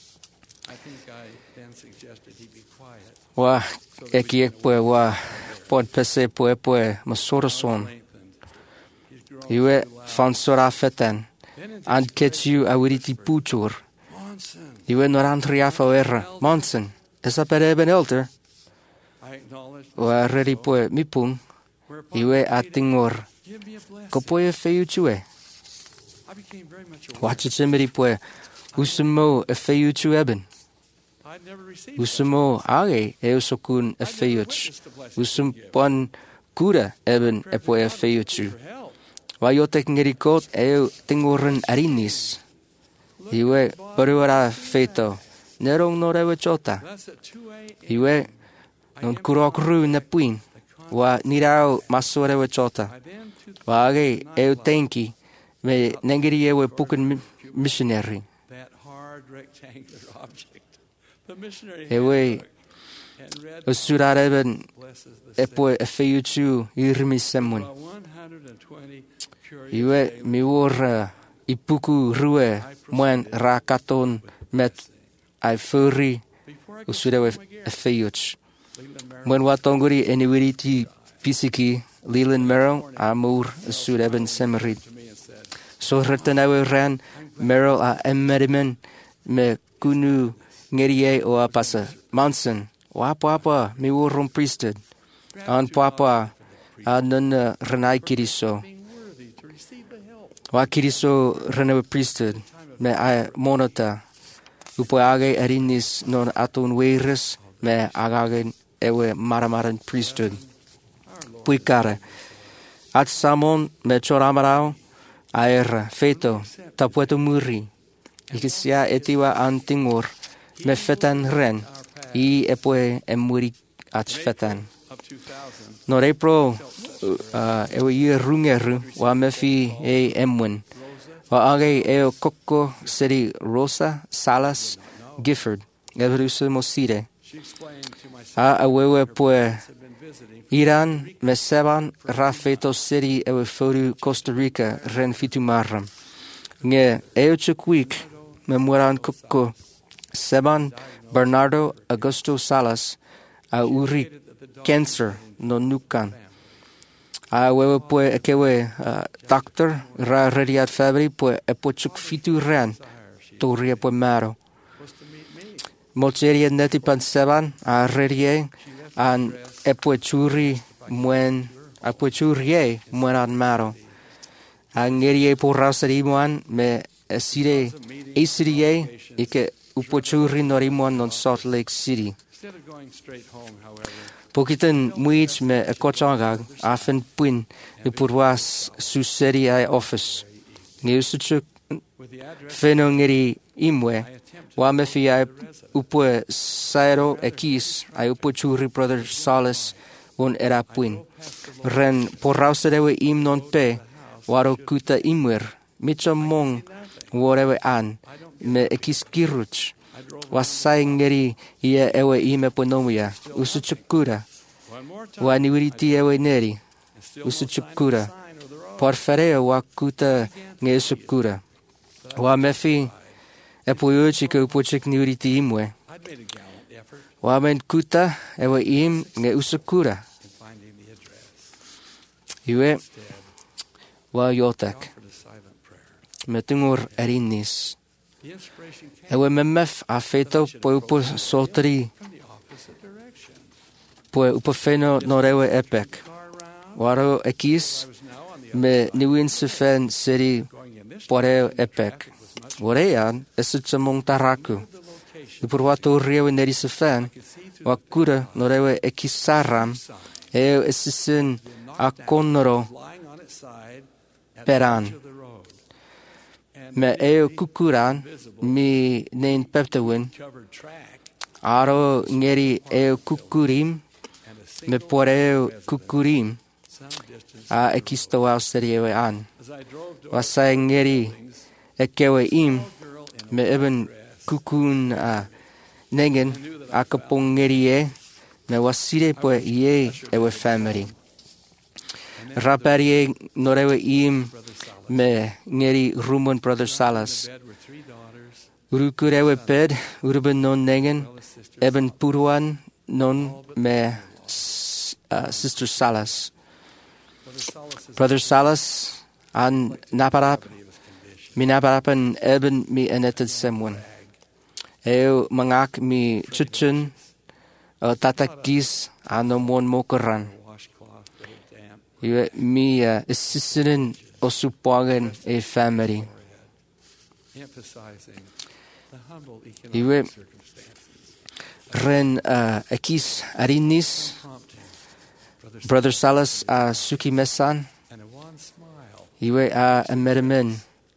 Wa ekiek pue wa pod passe pue masoroson. Iwe fan sora fetan. And ketchu awiriti puchur. Iwe noran triafa erra. Monsen. Esa pereben elter. Wa reri pue mipung. Iwe atingor. Kopoe feuchue. Wachachimiri pue. Usimo feuchu eben. Usimo age eusokun feuch. Usumpon kura eben epoe feuchu. Wayotek ngerikot tingoren arinis. Iwe peruara feto. Nerong norewe chota. Iwe non kurok ru nepuin. Wa nirao masorewe chota. Wage tenki me nengeri ewe puken missionary. Ewe usurareben epoe feuchu irmi semun. Iwe miwor ipuku rue mwen rakaton met ai furry usurewe feuch. Mwen watonguri eniwiriti pisiki Leland Merrill amur usureben semerit. So retenawe ran Merrill a emerimen me kunu ngerie o apasa. Manson, wapa miwor priesthood. An papa anan renai kiriso. Wa kiriso renewe priesthood me a monota. Upoage erinis non aton weires me agagen ewe maramaran priesthood. puikare. At Samon me choramarao aera feto tapueto muri. Ikisia etiwa antingor me fetan ren I epue emuri at fetan. Nor April ewe ia rungeru wa mefi e emwin. Wa age eo koko seri Rosa Salas Gifford. Everuse mosire. A awewe pue Iran me seban rafeto seri ewe foru Costa Rica ren fitumaram. Nge eo chukwik me muran koko seban Bernardo Augusto Salas a uri cancer no nukan. A wewe pue ekewe doctor ra rediat fabri pue epochuk fitu ran toria pue maro. Mocheria neti pan seban a redie an epochuri muen apochurie mueran maro. A ngerie porrasari muan me esire ike upochuri norimuan non Salt Lake City. Pokitan muich me ekochangag afen puin ni purwas su seri ai office. Ni usuchuk feno ngeri imwe wa me fi ai upue sairo ekis ai upochuri brother Salas on era puin. Ren porrauserewe im non pe waro kuta imwer micho mong warewe an me ekis kiruch. Wasai ngeri ia ewe ime ponomia usuchukura wa niwiriti ewe neri usuchukura porfereo wa kuta nge usukura wa mefi epoyochi ke upochik niwiriti imwe wa men kuta ewe im nge usukura iwe wa yotak metungur erinis ewe memef a feto poi upo sotri poi upo feno norewe epek waro ekis me niwin sefen seri poreo epek warean esuchamong taraku upurwato riewe neri sefen wakura norewe ekis saram eo esisin akonoro peran me eo kukuran mi nen peptawin aro ngeri eo kukurim me poreo kukurim a ekistowa seriewe an wasai ngeri ekewe im me eben kukun nengen akapong ngeri me wasire poe ie ewe family raparie norewe im me ngeri rumon brother Salas. Urukurewe ped, uruben non nengen, eben puruan non me sister Salas. Brother Salas an naparap, mi naparapan eben mi eneted semwan. Eo mangak mi chuchun, tatakis anomon mokaran. Iwe mi isisinin osupagan e family. Iwe ren ekis arinis brother Salas suki mesan. Iwe emeremen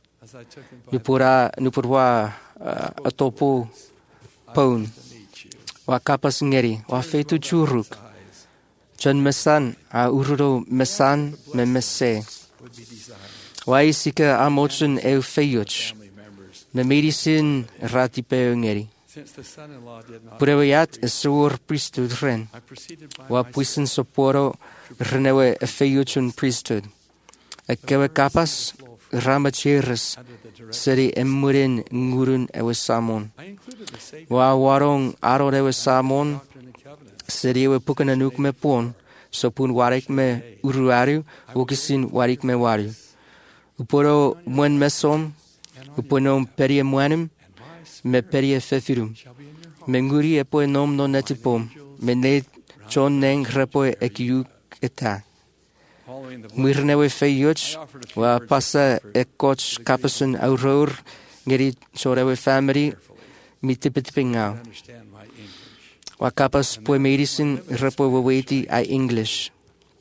nupurwa atopo pon wa kapas ngeri wa fetu churuk. Jan mesan ururo mesan me messe. Waisika amochun eu feyuch. Me medicine ratipeo ngeri. Purewayat esur priesthood ren. Wa puisen soporo renewe feyuchun priesthood. Ekewe kapas ramacheres seri emurin ngurun ewe samon. Wa warong aro ewe samon seri ewe pukananuk me pon. Sopun warik me uruaru, wokisin warik me waru. Uporo mwen mesom, uponom perie mwanim, me perie fefirum. Menguri epoe nom non etipom, me ne chon neng repoe ekiuk eta. Mwirnewe feyuch, wa pasa ekoch kapasun auror, ngeri chorewe family, mi tipitipingau. Wakapas poe medicine repo waweti ai English.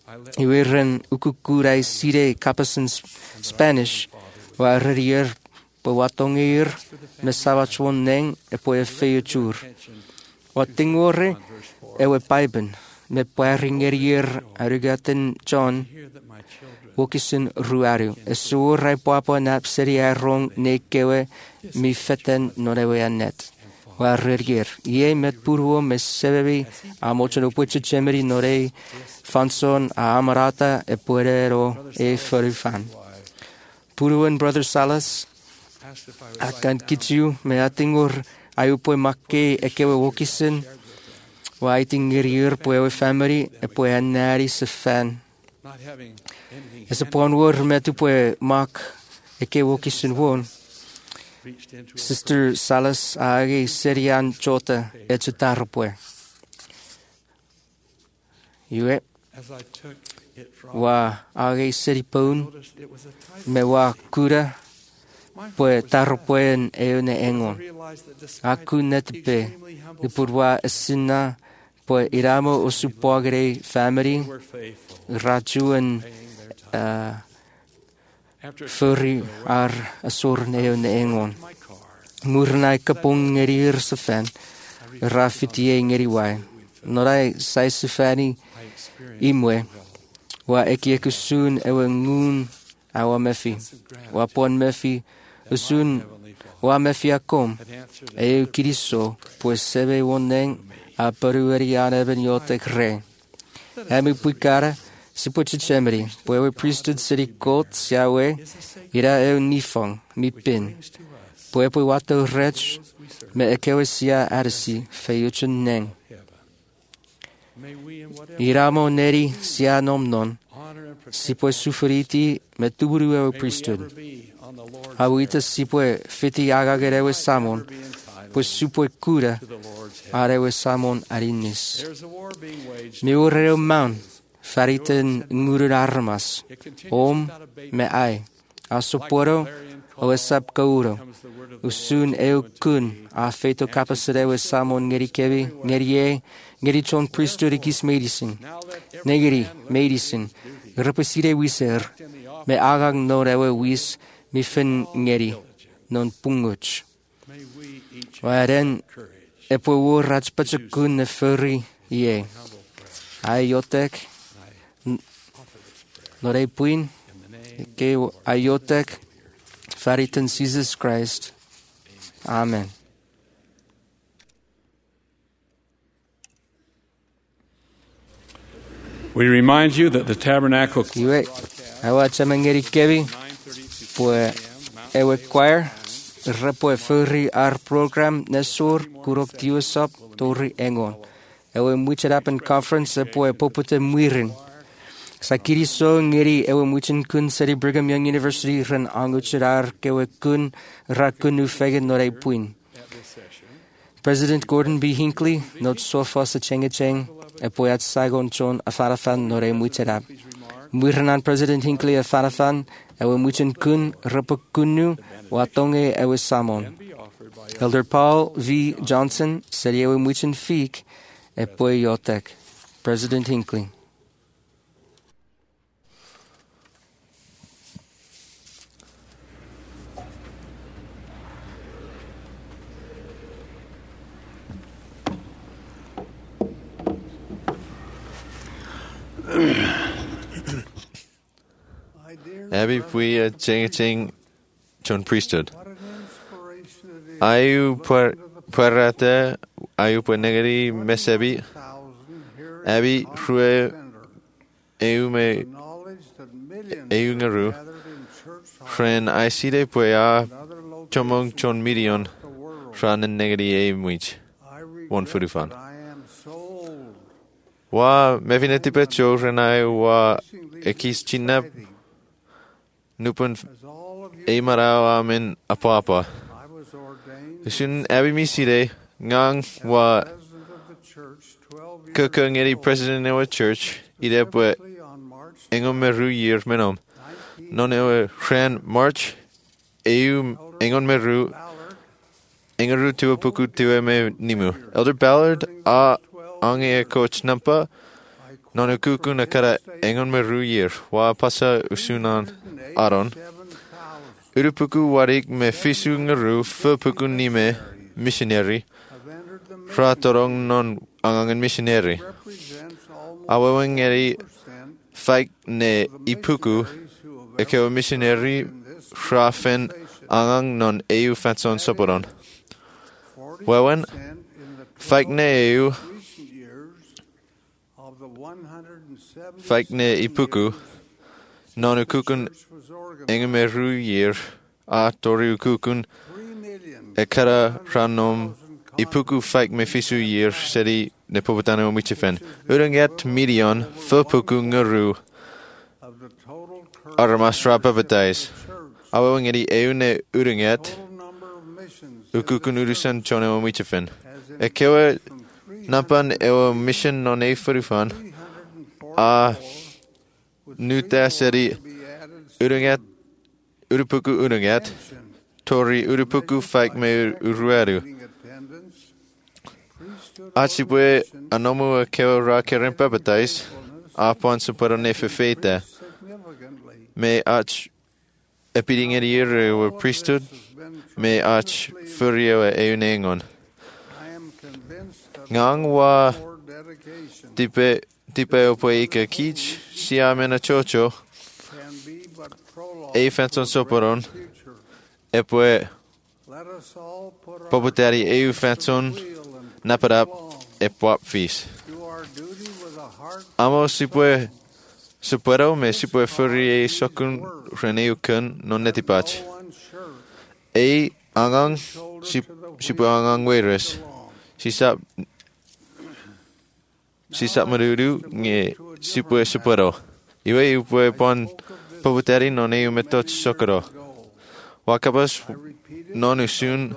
Iwiren ukukurai sire kapas in Spanish, wa ririer pawatongir mesawachwon neng e poe feyuchur. Wa tingore ewe paiben me poeringerier arugaten John Wokisin ruaru. Esurai papa nap seriarong nekewe mi feten norewe anet. Wa ririer. Ie met purwo me sebebi a mochen upuche chemeri norei fanson a amarata e puerero e ferufan. Puruan Brother Salas akan kichu me atingur ayupoe makke e kewe Wokisin wa aitingerier poe family e poe anari se fan. As upon word metu poe mak e ke Wokisin won. Sister Salas age serian chota e chutarpoe. Yue wa age seripon me wa kura poe tarpoen eune engon. Aku netpe de purwa esina poe iramo osupogre family rajuan furry ar asor neune engon. Murnai kapong ngerir sefan rafitie ngeriwai. Norai sai sefani imwe wa ekiekusun ewe ngun awa mefi wa pon mefi usun wa mefi akom e kiriso pues sebe woneng a perueriana ben yotek re emi puikara si pochichemri poewe priesthood city court siawe ira e nifong mi pin poepo wato rech me ekewe sia arsi feyuchun neng iramo neri sia nomnon si poe suferiti me tuburu ewe priesthood awita si poe fiti agagerewe samon pues supoe cura arewe samon arinis mi ureo maun fariten ngurur armas om me ai asoporo o esap kauro usun eu kun a feito capacidewe samon ngerikevi ngerie ngerichon priesthood ikis medicine negeri medicine repesire wiser me agang norewe wis mi fen ngeri non punguch waren epo wo rachpachakun ne furry ye ayotek norei puin ke ayotek faritan Jesus Christ. Amen. We remind you that the tabernacle Iwe awa chamangeri kevi poe ewe choir repoe furry ar program nesur kurok tiusop tori engon ewe mucherapen conference poe popute muirin sakiri so ngeri ewe muchen kun seri Brigham Young University ren angucherar kewe kun rakunu fegen norei puin. President Gordon B. Hinckley not sofa sa chengecheng epoyat Saigon chon afarafan norei mucherab. Muiranan President Hinckley afarafan ewe muchen kun repakunu watonge ewe samon. Elder Paul V. Johnson seri ewe muchen fik epoy yotek. President Hinckley. Abby pui a ching chon priesthood. Ayu puerate ayu puenegeri mesebi. Abby rue eume eungaru. Fren aiside puea chomong chon midion. Ran negeri e muich. 145. Wa mevineti pecho renai wa ekis chinap nupun e marao amen apa. Sun abi miside ngang wa kakangeri president of a church ide pue engom meru year menom non e ran march eu engon meru engaru tu puku tu me nimu Elder Ballard a ange coach nampa non ukukun akara engon meru year. Wa pasa usunan aron. Urupuku warik me fisu ngaru fupuku nime missionary. Ratorong non angangan missionary. Awawangeri faik ne ipuku ekeo missionary rafen angang non EU fatson soporon. Wawan faik ne EU faik ne ipuku non ukukun engemeru year a tori ukukun ekara ranom ipuku faik me fisu year seri ne pobutano michifen. Uranget million fupuku ngaru aramasra babatais. Awangeri eune uranget ukukun urusan chone michifen. Ekewa napan ewa mission non e furufan a nuta seri uranget urupuku uranget tori urupuku faik me uruaru. Achibwe anomu keo ra keren babatais apon supero ne fefeta me ach epidingeri were priesthood me ach furio eunengon ngang wa dipe opoika kich siamena chocho e fenson soporon epwe pobutari eu fenson naparap epwap fis amo sipwe supero me sipwe furie sokun reneuken non netipach e angang sipwe angang weres sisap marudu nge sipwe supero iwe upwe pon pobutari non eu metot sokoro wakabas non usun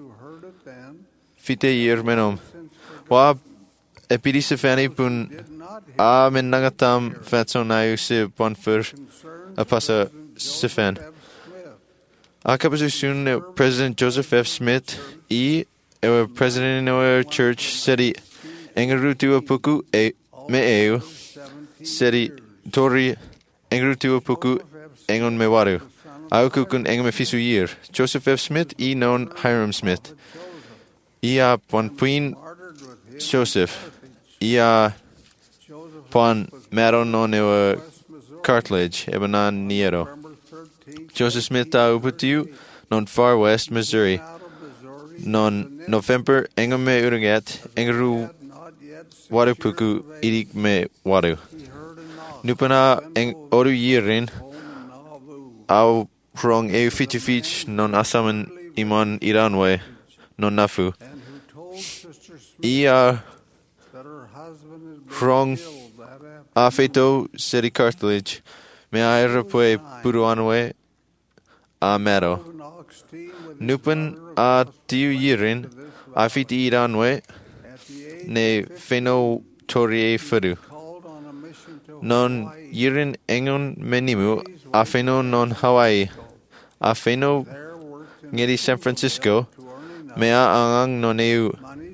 fite year menom wa epidisefani pun a menangatam fatsonayu se bonfur apasa sefen akabusun President Joseph F. Smith President of our church seri engerutu apuku me eu seri tori engerutu apuku engon mewaru aukukun engme fisu year Joseph F. Smith non Hiram Smith ia pon puin Joseph ia pon maro non ewa cartilage ebanan niero Joseph Smith ta uputiu non Far West Missouri non November engame uranget engeru warupuku irik me waru nupana oru yearin au rong eu fich non asaman iman iranwe non nafu ia rong afeto seri cartilage me aerapue puruanwe a mero nupan a tiu yirin afiti iranwe ne feno torie furu non yirin engon menimu a feno non Hawaii a feno ngeri San Francisco me a angang non eu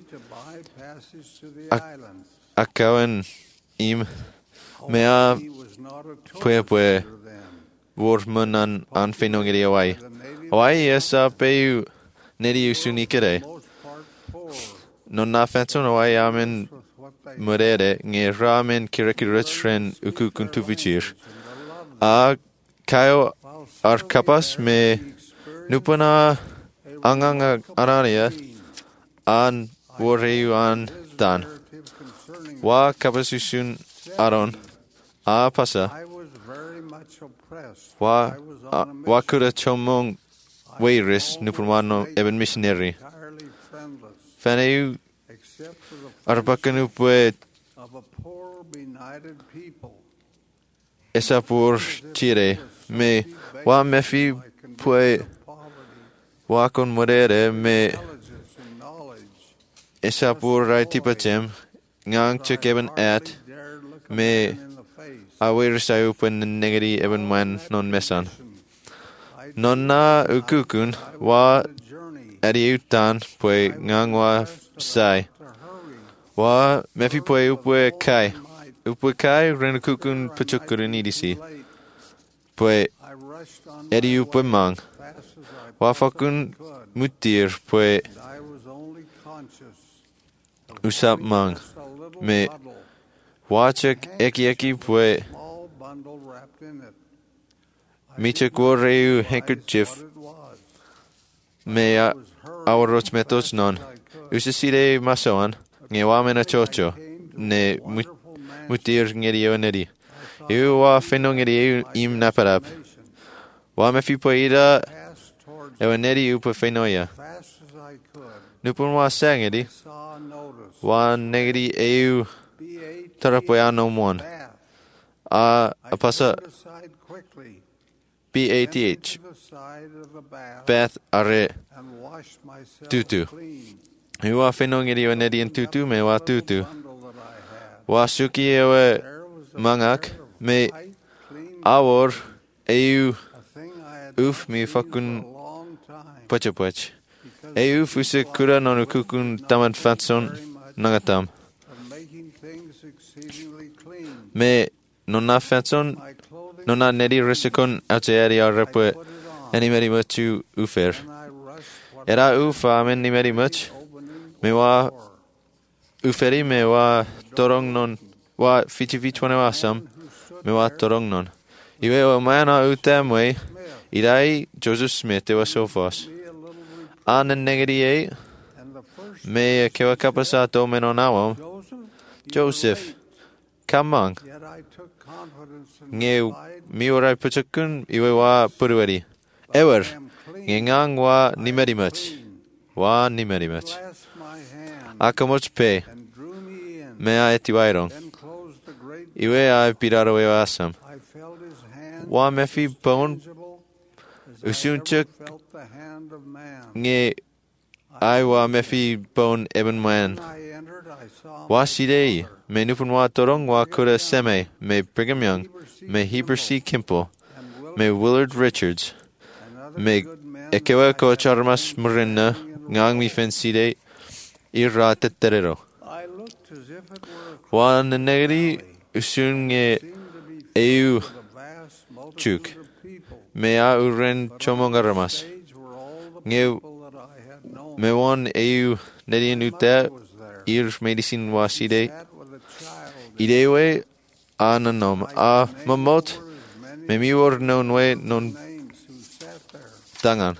akawan im me a pue wormanan an feno ngeri Hawaii Hawaii esa peu neri usunikere non na fenson Hawaii amen murere nge ramen kirekiretsren ukukun tuvichir a kayo ar kapas me nupana angang arania an woreu an dan wa kapasusun aron a pasa wa kura chomong weiris nupumano eben missionary faneu arbakanu pue esa por chire me wa mefi pue wa con morere me esa por rai tipachem ngang chekeben at me awer sayu pen negeri even man non mesan non na ukukun wa adi utan pue ngang wa sai wa mefi pue upue kai upukai renukukun pachukuru nidisi. Pue eri upu mang. Wafakun mutir pue usap mang. Me wachak eki pue michak wareu handkerchief. Me awaroch metos non. Usasire masoan. Nge wamena chocho. Ne mutir ngerio neri. Eu wa fenong ngeri im naparap. Wa me fipoida ewa neri upa fenoya. Nupun wa sangeri. Wa negeri eu tarapoya no mon. Apasa BATH. Bath are tutu. Eu wa fenong ngeri ewa neri en tutu me wa tutu. Wa suki ewa mangak. Me awor eu uf mi fakun pachapach. Eu fuse kura nonu kukun taman fatson nangatam. Me nonna fatson nonna neri resikon acheari arrepue animeri machu ufer. Era ufa amen nimeri mach. Me wa uferi me wa torong non wa fichivich wasam. Me wa torong non. Iwe o mana utamwe. Irai Joseph Smith e wa sofos. Anen negeri e. Me kewa kapasato menonawom. Joseph. Kamang. Nge miurai puchakun iwe wa purueri. Ewer. Nge ngang wa nimeri mach. Wa nimeri mach. Akamoch pe. Me a etiwairong. Iwe a piraro e asam. Wa mefi bone usunchuk nge ai wa mefi bone eben man. Wa sidei me nupun wa torong wa kura seme me Brigham Young me Heber C. Kimple me Willard Richards me ekewa ko charmas murinna ngang mi fen sidei irra teterero. Wa negeri usun nge eu chuk. Me a uren chomongaramas. Nge me won eu nedian uta ir medicine waside. Idewe ananom a mamot me mior non we non tangan.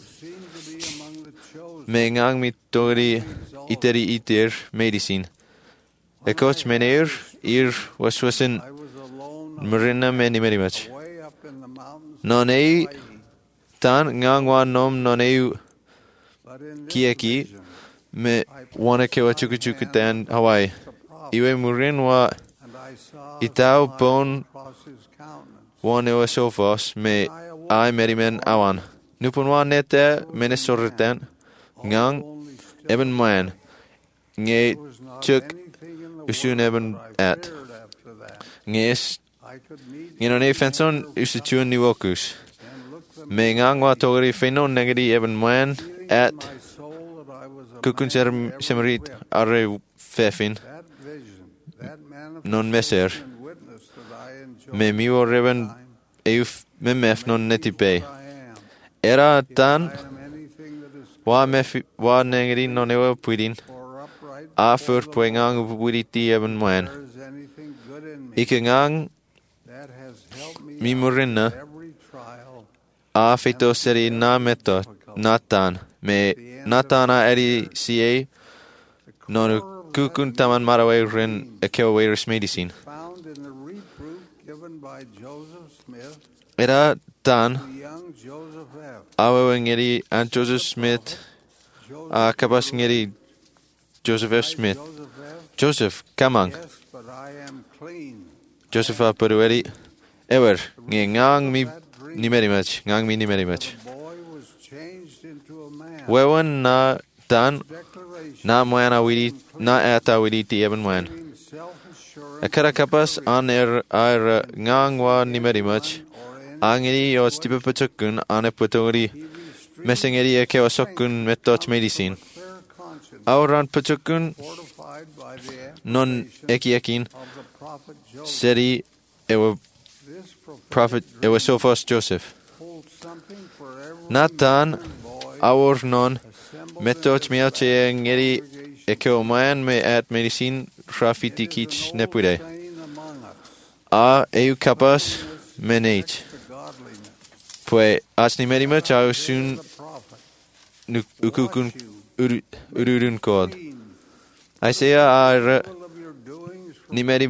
Me ngang mi tori iteri iter medicine. E coach meneer ir waswasen Marina many much. Non e tan ngangwa nom non e kieki me wana kewa chukuchuku tan Hawaii. Iwe murin wa itao bon wane wa sofos me ai merimen awan. Nupun wa nete menesorretan ngang eben man nge chuk usun eben at. Nges Ngino ne fenson usituan ni wokus. Me ngangwa tori fenon negedi even man at kukun semerit are fefin. Non meser. Me miwo reven euf memef non netipe. Era tan wa mefi wa negedi non ewa puidin. A fur puengang upuditi even man. Ike ngang mi murinna a feito seri na meto natan me natana eri ca non kukun taman marawe rin a kewa medicine era tan awe ngeri an Joseph Smith a kabas ngeri Joseph F. Smith Joseph kamang Joseph a perueri ever nge ngang mi nimeri mach wewan na tan na moana widi na ata widi ti even wan akara kapas an ngang wa nimeri mach angeri o stipe pachukun ane putori mesengeri ke wasokun metoch medicine auran pachukun non ekiakin seri ewa prophet ewa Sophos Joseph. Natan awor non metoch miache ngeri ekomayan me at medicine rafiti kich nepude. A eu kapas menage. Pue asni merima chau sun ukukun ururun kod. Isaiah ar nimeri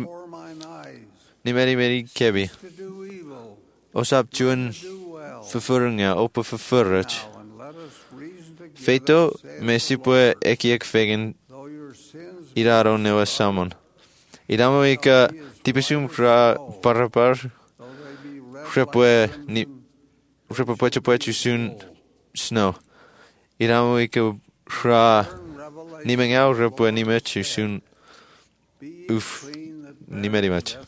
kebi. Osap juan vervurringa opa vervurrich. Feito me sipue ekiek fegen iraro newa samon. Idamo ika tipisum ra parapar repue ni Repapuachu soon snow. Idamo ika ra nimengao repue nimechu soon uf nimerimach.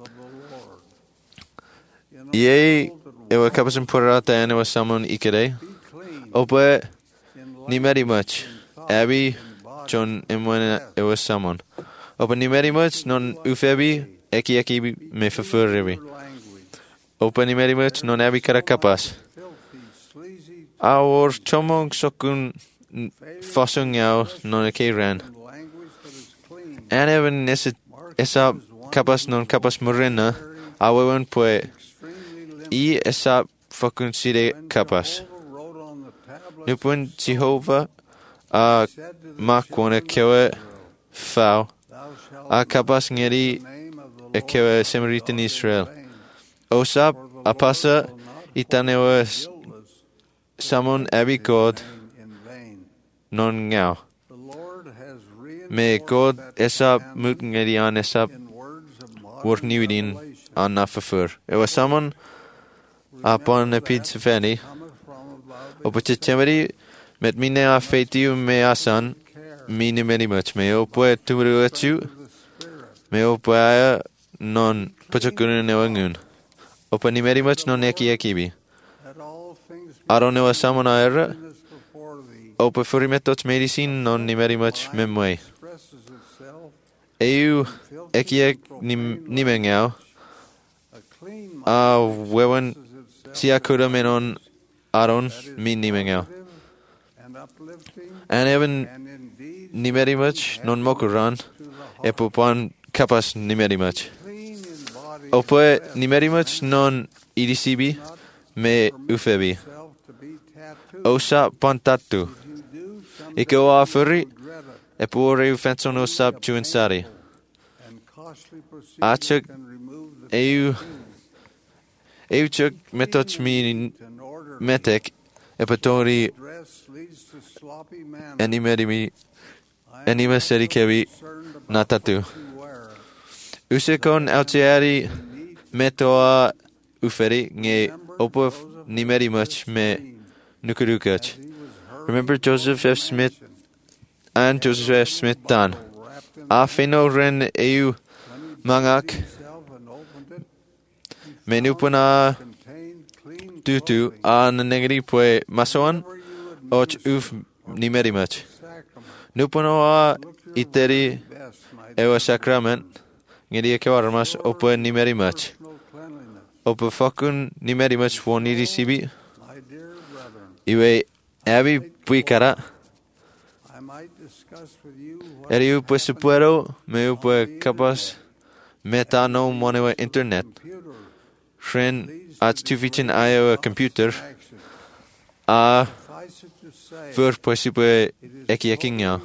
Ye ewa kapasum purata and ewa samon ikade. Ope nimerimach. Abby John Imwan ewa samon. Ope nimerimach non ufebi eki me fafurrebi. Open nimerimach non abi karakapas. Our chomong sokun fasung yao non eke ran. And even esa kapas non kapas morena. Awewan pue. Esa fakun side kapas. Nupun Jehovah a makwana kewe fau. A kapas ngeri e kewe semeritin Israel. Osap apasa itanewa samon abi God non ngau. Me God esap mutngedian esap worniwidin an nafafur. Ewa samon apon epid sefeni. Opachemeri met mine a fetiu me asan mini many much. Me opwe tumuruachu. Me opwe non pachakunin ewangun. Opa ni very much no neki akibi. Aro newa samona era. Opa furimetoch medicine non ni very much memwe. Eu ekiek nimengao. Wewen siakura menon aron min nimengao. And even ni very much non mokuran. Epopan kapas ni very much. Ope nimerimach non idisibi me ufebi. Osa pantatu. Iko afuri epure ufenson osap chuinsari. Achak euchak metoch mi metek epatori animerimi animaseri kebi natatu. Usekon autiari metoa uferi nge opo nimeri much me nukurukach. Remember Joseph F. Smith and Joseph F. Smith dan. Afeno ren eu mangak menupana tutu an negri pue masoan och uf nimeri much. Nupanoa iteri ewa sacrament. Ngedi kewarmas opa nimeri much. Opa fakun nimeri much woniri sibi. Iwe abi puikara. Eri upa supuero me upa kapas meta no monewa internet. Shren ats tufichin ayo a computer. A fur pusipe eki ngao.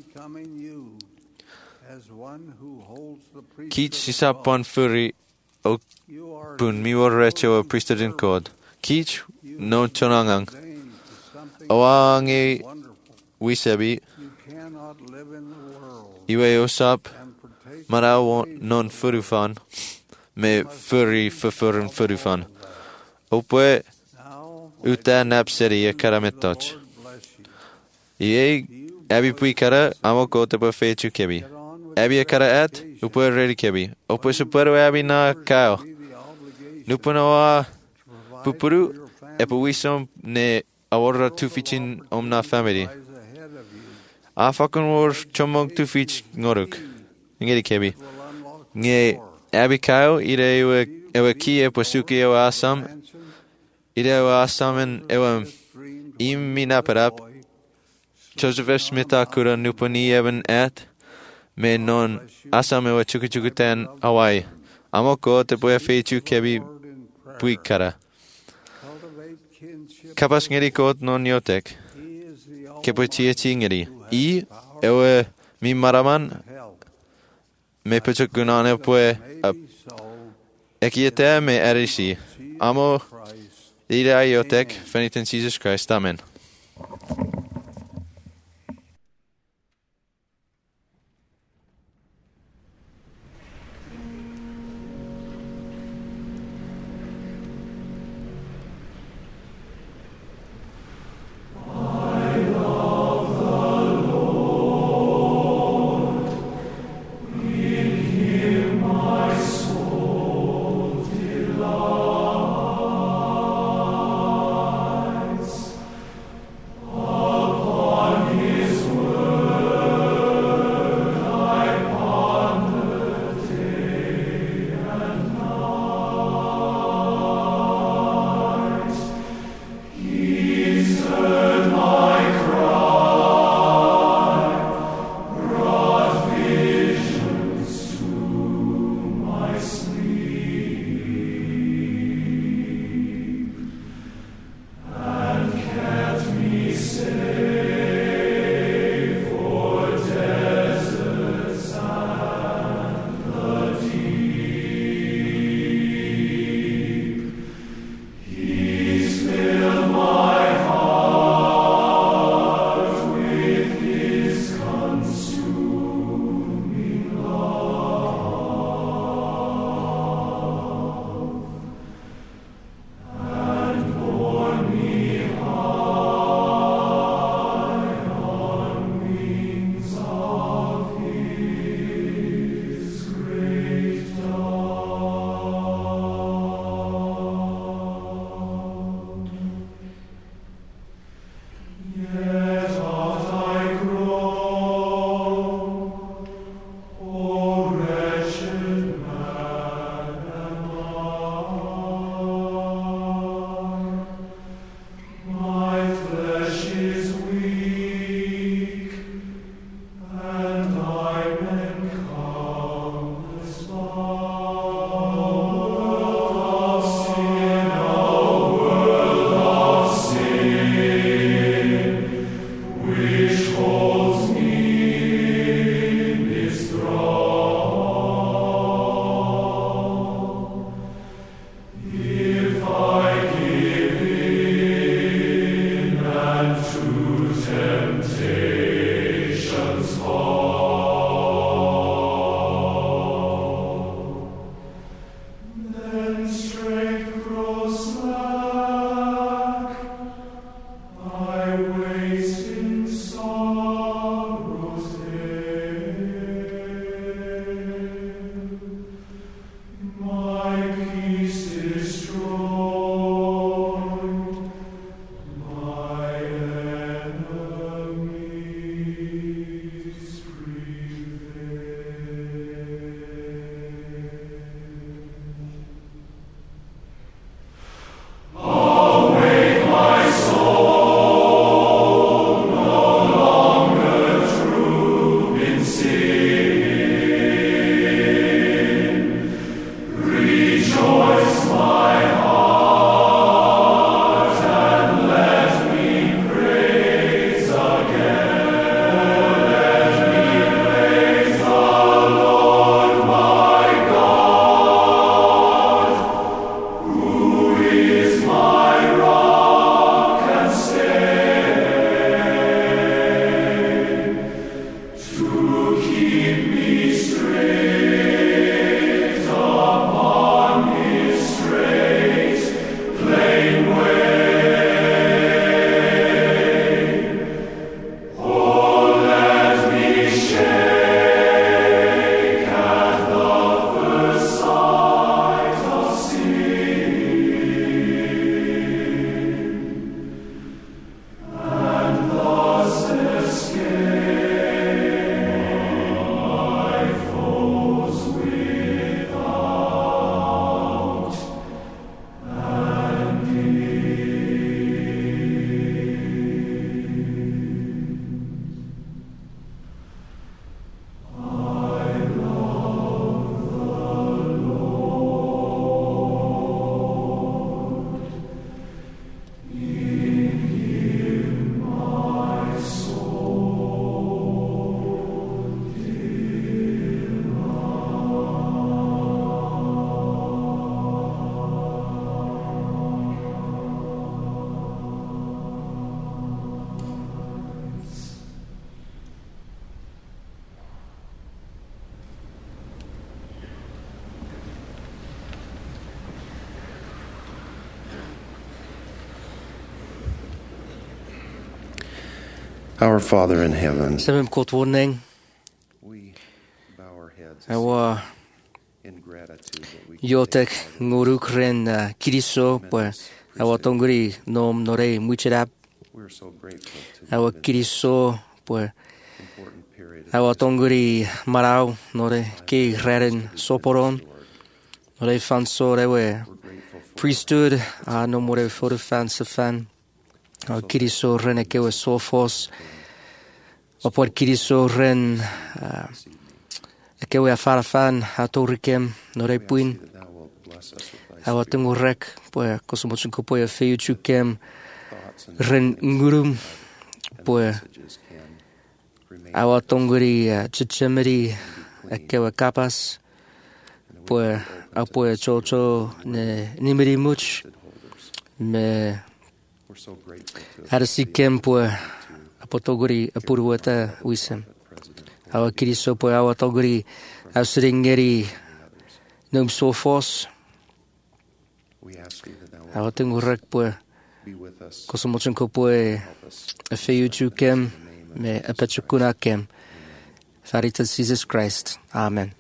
Kich sisapon furi o pun miwar recho a priesthood in code. Kich no chonangang. Oange wisebi. Iwe osap maraw non furufan. Me furi furun furufan. Opwe uta napseri a karametoch. Ie abi puikara amoko tepa fechu kebi. Abi a kara at, upo ready kebi. Opo supero abi na kao. Nuponoa pupuru, epo wisom ne awarra tufichin omna family. A ffocwn o'r chomog tu ffich ngorwg. Ngeri cebi. Nge Abigail ire ewa ki e pwasuki ewa asam. Ire ewa asam en ewa im minaparap. Joseph F. Smith a kura nupani ewan et. Me non asam ewa chukuchukutan awai. Amo ko te bwe feichu kebi bui kara. Kapas ngeri kot non yotek. Kepo chia chi ngeri. I ewe mi maraman. Me puchuk gunane pwe ekiete me erisi. Amo ira yotek fenitin Jesus Christ. Amen. Our Father in heaven, Sebem kot warning. we bow our heads Awa in gratitude that we yotek nguruk ren kiriso pa awa tongri nom nore muchirap we're so grateful to awa kiriso pa important period awa tongri marau nore ke reren soporon nore fanso rewe priesthood no more for the fans of fan kiriso ren kewe sofos opor kiriso ren kewe afara fan atorikem nore puin that thou wilt bless us with thy awa tengurek poe kosmotsun ko poe feyuchukem ren ngurum poe messages can remain awa tonguri chichemeri kewe kapas poe apoe chocho ne nimeri much me we're so grateful to arasikem poe apotoguri apurueta wisem awa kiriso poe awa toguri ausringeri num sofos we ask thee that thou wilt awa tengurek poe be with us kosmotsun ko poe feyuchukem me apachukunakem Faritas Jesus Christ. Amen.